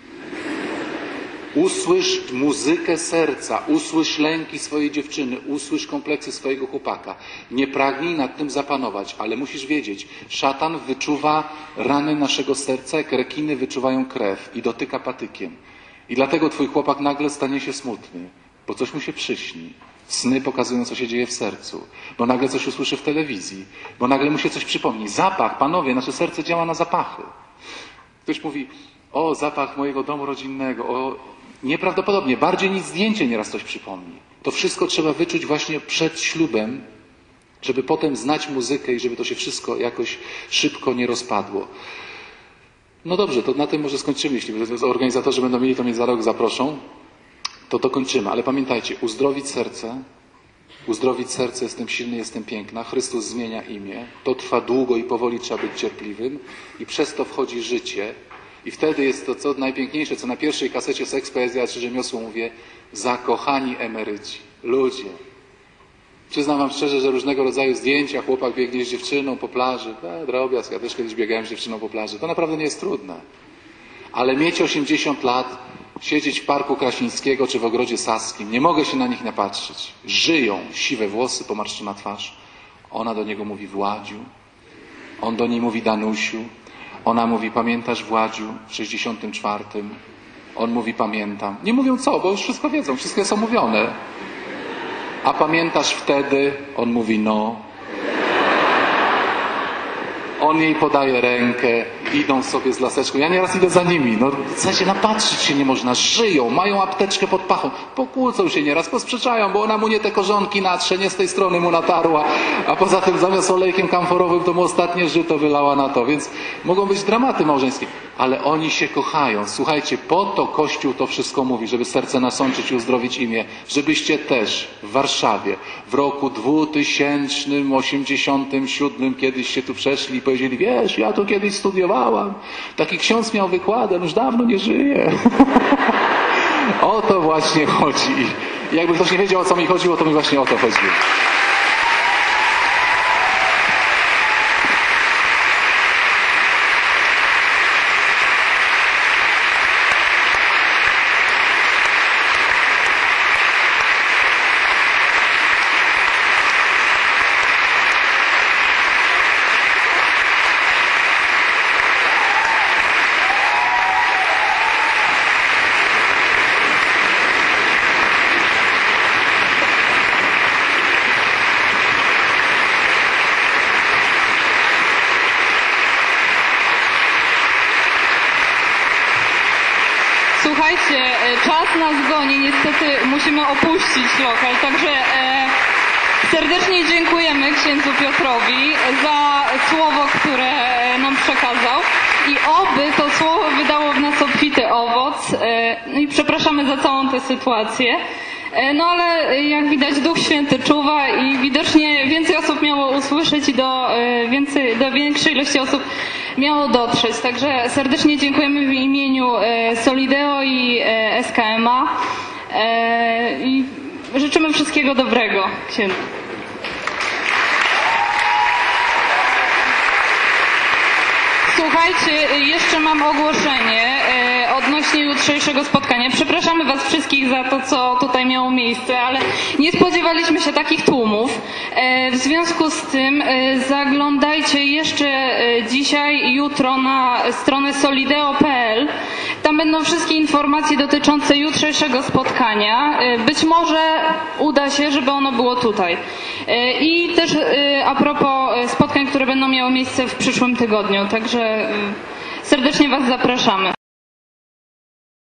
Usłysz muzykę serca, usłysz lęki swojej dziewczyny, usłysz kompleksy swojego chłopaka. Nie pragnij nad tym zapanować, ale musisz wiedzieć, szatan wyczuwa rany naszego serca, jak rekiny wyczuwają krew i dotyka patykiem. I dlatego twój chłopak nagle stanie się smutny, bo coś mu się przyśni. Sny pokazują, co się dzieje w sercu, bo nagle coś usłyszy w telewizji, bo nagle mu się coś przypomni. Zapach, panowie, nasze serce działa na zapachy. Ktoś mówi, o, zapach mojego domu rodzinnego, o, nieprawdopodobnie, bardziej niż zdjęcie nieraz coś przypomni. To wszystko trzeba wyczuć właśnie przed ślubem, żeby potem znać muzykę i żeby to się wszystko jakoś szybko nie rozpadło. No dobrze, to na tym może skończymy, jeśli organizatorzy będą mieli, to mnie za rok zaproszą, to dokończymy. Ale pamiętajcie, uzdrowić serce, uzdrowić serce, jestem silny, jestem piękna, Chrystus zmienia imię, to trwa długo i powoli, trzeba być cierpliwym i przez to wchodzi życie i wtedy jest to, co najpiękniejsze, co na pierwszej kasecie Seks, Poezja czy Rzemiosło mówię, zakochani emeryci, ludzie. Przyznam wam szczerze, że różnego rodzaju zdjęcia, chłopak biegnie z dziewczyną po plaży, e, drobiazg, ja też kiedyś biegałem z dziewczyną po plaży, to naprawdę nie jest trudne. Ale mieć osiemdziesiąt lat, siedzieć w Parku Krasińskiego czy w Ogrodzie Saskim, nie mogę się na nich napatrzeć. Żyją, siwe włosy, pomarszczona twarz. Ona do niego mówi Władziu, on do niej mówi Danusiu, ona mówi pamiętasz Władziu w sześćdziesiątym czwartym, on mówi pamiętam. Nie mówią co, bo już wszystko wiedzą, wszystko jest omówione. A pamiętasz wtedy? On mówi no. On jej podaje rękę, idą sobie z laseczką. Ja nieraz idę za nimi. No, w sensie napatrzyć się nie można. Żyją, mają apteczkę pod pachą. Pokłócą się nieraz, posprzeczają, bo ona mu nie te korzonki natrze, nie z tej strony mu natarła. A poza tym zamiast olejkiem kamforowym to mu ostatnie żyto wylała na to. Więc mogą być dramaty małżeńskie. Ale oni się kochają. Słuchajcie, po to Kościół to wszystko mówi, żeby serce nasączyć i uzdrowić imię. Żebyście też w Warszawie w roku dwutysięcznym osiemdziesiątym siódmym kiedyś się tu przeszli i powiedzieli, wiesz, ja tu kiedyś studiowałam. Taki ksiądz miał wykładem, już dawno nie żyje. O to właśnie chodzi. I jakby ktoś nie wiedział, o co mi chodziło, to mi właśnie o to chodziło. Słuchajcie, czas nas goni, niestety musimy opuścić lokal, także e, serdecznie dziękujemy księdzu Piotrowi za słowo, które nam przekazał i oby to słowo wydało w nas obfity owoc. E, no i przepraszamy za całą tę sytuację. No ale jak widać Duch Święty czuwa i widocznie więcej osób miało usłyszeć i do, więcej, do większej ilości osób miało dotrzeć. Także serdecznie dziękujemy w imieniu Solideo i S K M A i życzymy wszystkiego dobrego księdzu. Słuchajcie, jeszcze mam ogłoszenie odnośnie jutrzejszego spotkania. Przepraszamy was wszystkich za to, co tutaj miało miejsce, ale nie spodziewaliśmy się takich tłumów. W związku z tym zaglądajcie jeszcze dzisiaj i jutro na stronę solideo kropka p l. Tam będą wszystkie informacje dotyczące jutrzejszego spotkania. Być może uda się, żeby ono było tutaj. I też a propos spotkań, które będą miały miejsce w przyszłym tygodniu. Także serdecznie was zapraszamy.